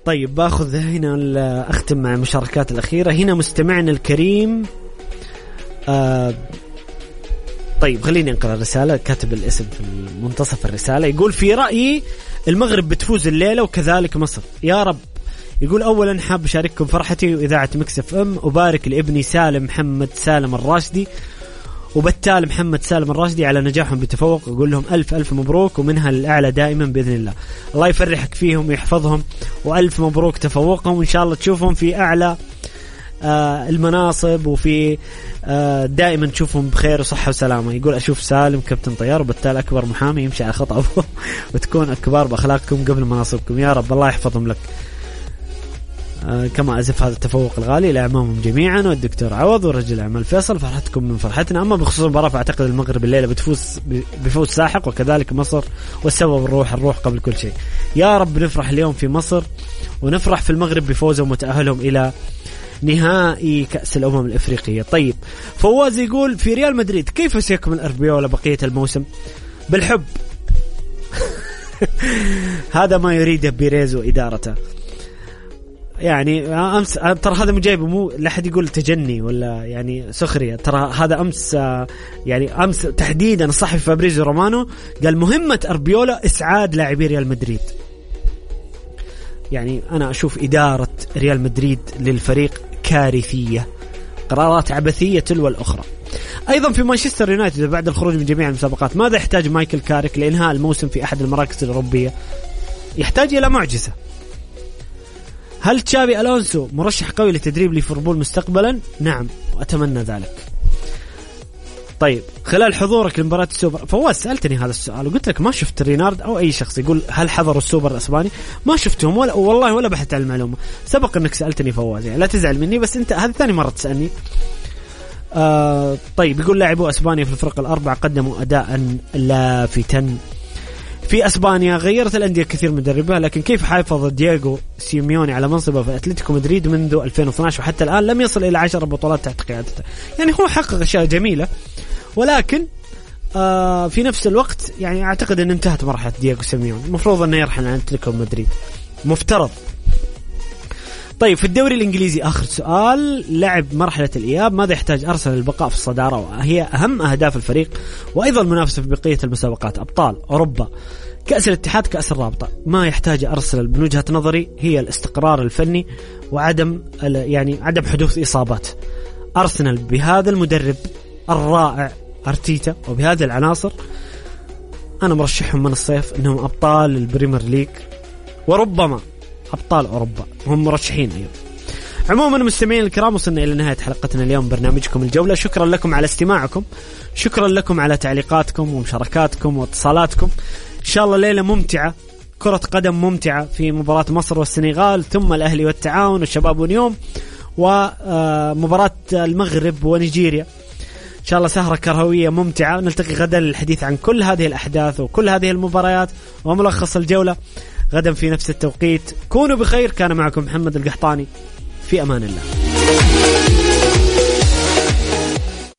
طيب باخذ هنا أختم مع المشاركات الأخيرة. هنا مستمعنا الكريم آه طيب خليني أنقل الرسالة، كاتب الاسم في منتصف الرسالة. يقول في رأيي المغرب بتفوز الليلة وكذلك مصر يا رب. يقول أولا حاب أشارككم فرحتي وإذاعة مكس اف ام، أبارك لابني سالم محمد سالم الراشدي وبالتالي محمد سالم الراشدي على نجاحهم بتفوق. أقول لهم ألف ألف مبروك ومنها الأعلى دائما بإذن الله. الله يفرحك فيهم ويحفظهم وألف مبروك تفوقهم، وإن شاء الله تشوفهم في أعلى آه المناصب وفي آه دائما تشوفهم بخير وصحة وسلامة. يقول أشوف سالم كابتن طيار وبالتالي أكبر محامي يمشي على خط أبوه وتكون أكبر بأخلاقكم قبل مناصبكم يا رب. الله يحفظهم لك. آه كما أزف هذا التفوق الغالي لأعمامهم جميعا والدكتور عوض ورجل أعمال فيصل، فرحتكم من فرحتنا. أما بخصوص المباراة فأعتقد المغرب الليلة بتفوز بفوز ساحق وكذلك مصر، والسبب الروح الروح قبل كل شيء. يا رب نفرح اليوم في مصر ونفرح في المغرب بفوزهم وتأهلهم إلى نهائي كأس الأمم الإفريقية. طيب فواز يقول في ريال مدريد كيف سيكمل أربيولا بقية الموسم؟ بالحب هذا ما يريده بيريز وإدارته. يعني أمس ترى هذا مجايب مو لحد يقول تجني ولا يعني سخرية، ترى هذا أمس يعني أمس تحديدا الصحفي فابريزيو رومانو قال مهمة أربيولا إسعاد لاعبي ريال مدريد. يعني أنا أشوف إدارة ريال مدريد للفريق كارثية، قرارات عبثية تلو الأخرى. أيضا في مانشستر يونايتد بعد الخروج من جميع المسابقات ماذا يحتاج مايكل كاريك لإنهاء الموسم في أحد المراكز الأوروبية؟ يحتاج إلى معجزة. هل تشابي ألونسو مرشح قوي لتدريب ليفربول مستقبلا؟ نعم وأتمنى ذلك. طيب خلال حضورك لمباراة السوبر، فواز سألتني هذا السؤال وقلت لك ما شفت رينارد أو أي شخص يقول هل حضروا السوبر الأسباني؟ ما شفتهم ولا والله ولا بحثت عن المعلومة. سبق أنك سألتني فواز، يعني لا تزعل مني بس أنت هذه ثاني مرة تسألني. آه طيب يقول لاعبو أسبانيا في الفرق الأربع قدموا أداء لافتا. في أسبانيا غيرت الأندية كثير مدربها، لكن كيف حافظ دييغو سيميوني على منصبه في أتلتيكو مدريد منذ ألفين واثناشر وحتى الآن لم يصل إلى عشر بطولات تحت قيادته؟ يعني هو حقق أشياء جميلة، ولكن آه في نفس الوقت يعني أعتقد أن انتهت مرحلة دييغو سيميوني، المفروض أنه يرحل عن أتلتيكو مدريد مفترض. طيب في الدوري الإنجليزي آخر سؤال، لعب مرحلة الإياب ماذا يحتاج أرسنال للبقاء في الصدارة وهي أهم أهداف الفريق وأيضا المنافسة في بقية المسابقات أبطال أوروبا كأس الاتحاد كأس الرابطة؟ ما يحتاج أرسنال من وجهة نظري هي الاستقرار الفني وعدم يعني عدم حدوث إصابات. أرسنال بهذا المدرب الرائع أرتيتا وبهذه العناصر أنا مرشحهم من الصيف أنهم أبطال البريمير ليج وربما أبطال أوروبا، هم مرشحين أيضا. عموما مستمعين الكرام وصلنا إلى نهاية حلقتنا اليوم برنامجكم الجولة. شكرا لكم على استماعكم، شكرا لكم على تعليقاتكم ومشاركاتكم واتصالاتكم. إن شاء الله ليلة ممتعة، كرة قدم ممتعة في مباراة مصر والسنغال ثم الأهلي والتعاون والشباب ونيوم ومباراة المغرب ونيجيريا. إن شاء الله سهرة كروية ممتعة. نلتقي غدا للحديث عن كل هذه الأحداث وكل هذه المباريات وملخص الجولة غدا في نفس التوقيت. كونوا بخير. كان معكم محمد القحطاني، في أمان الله.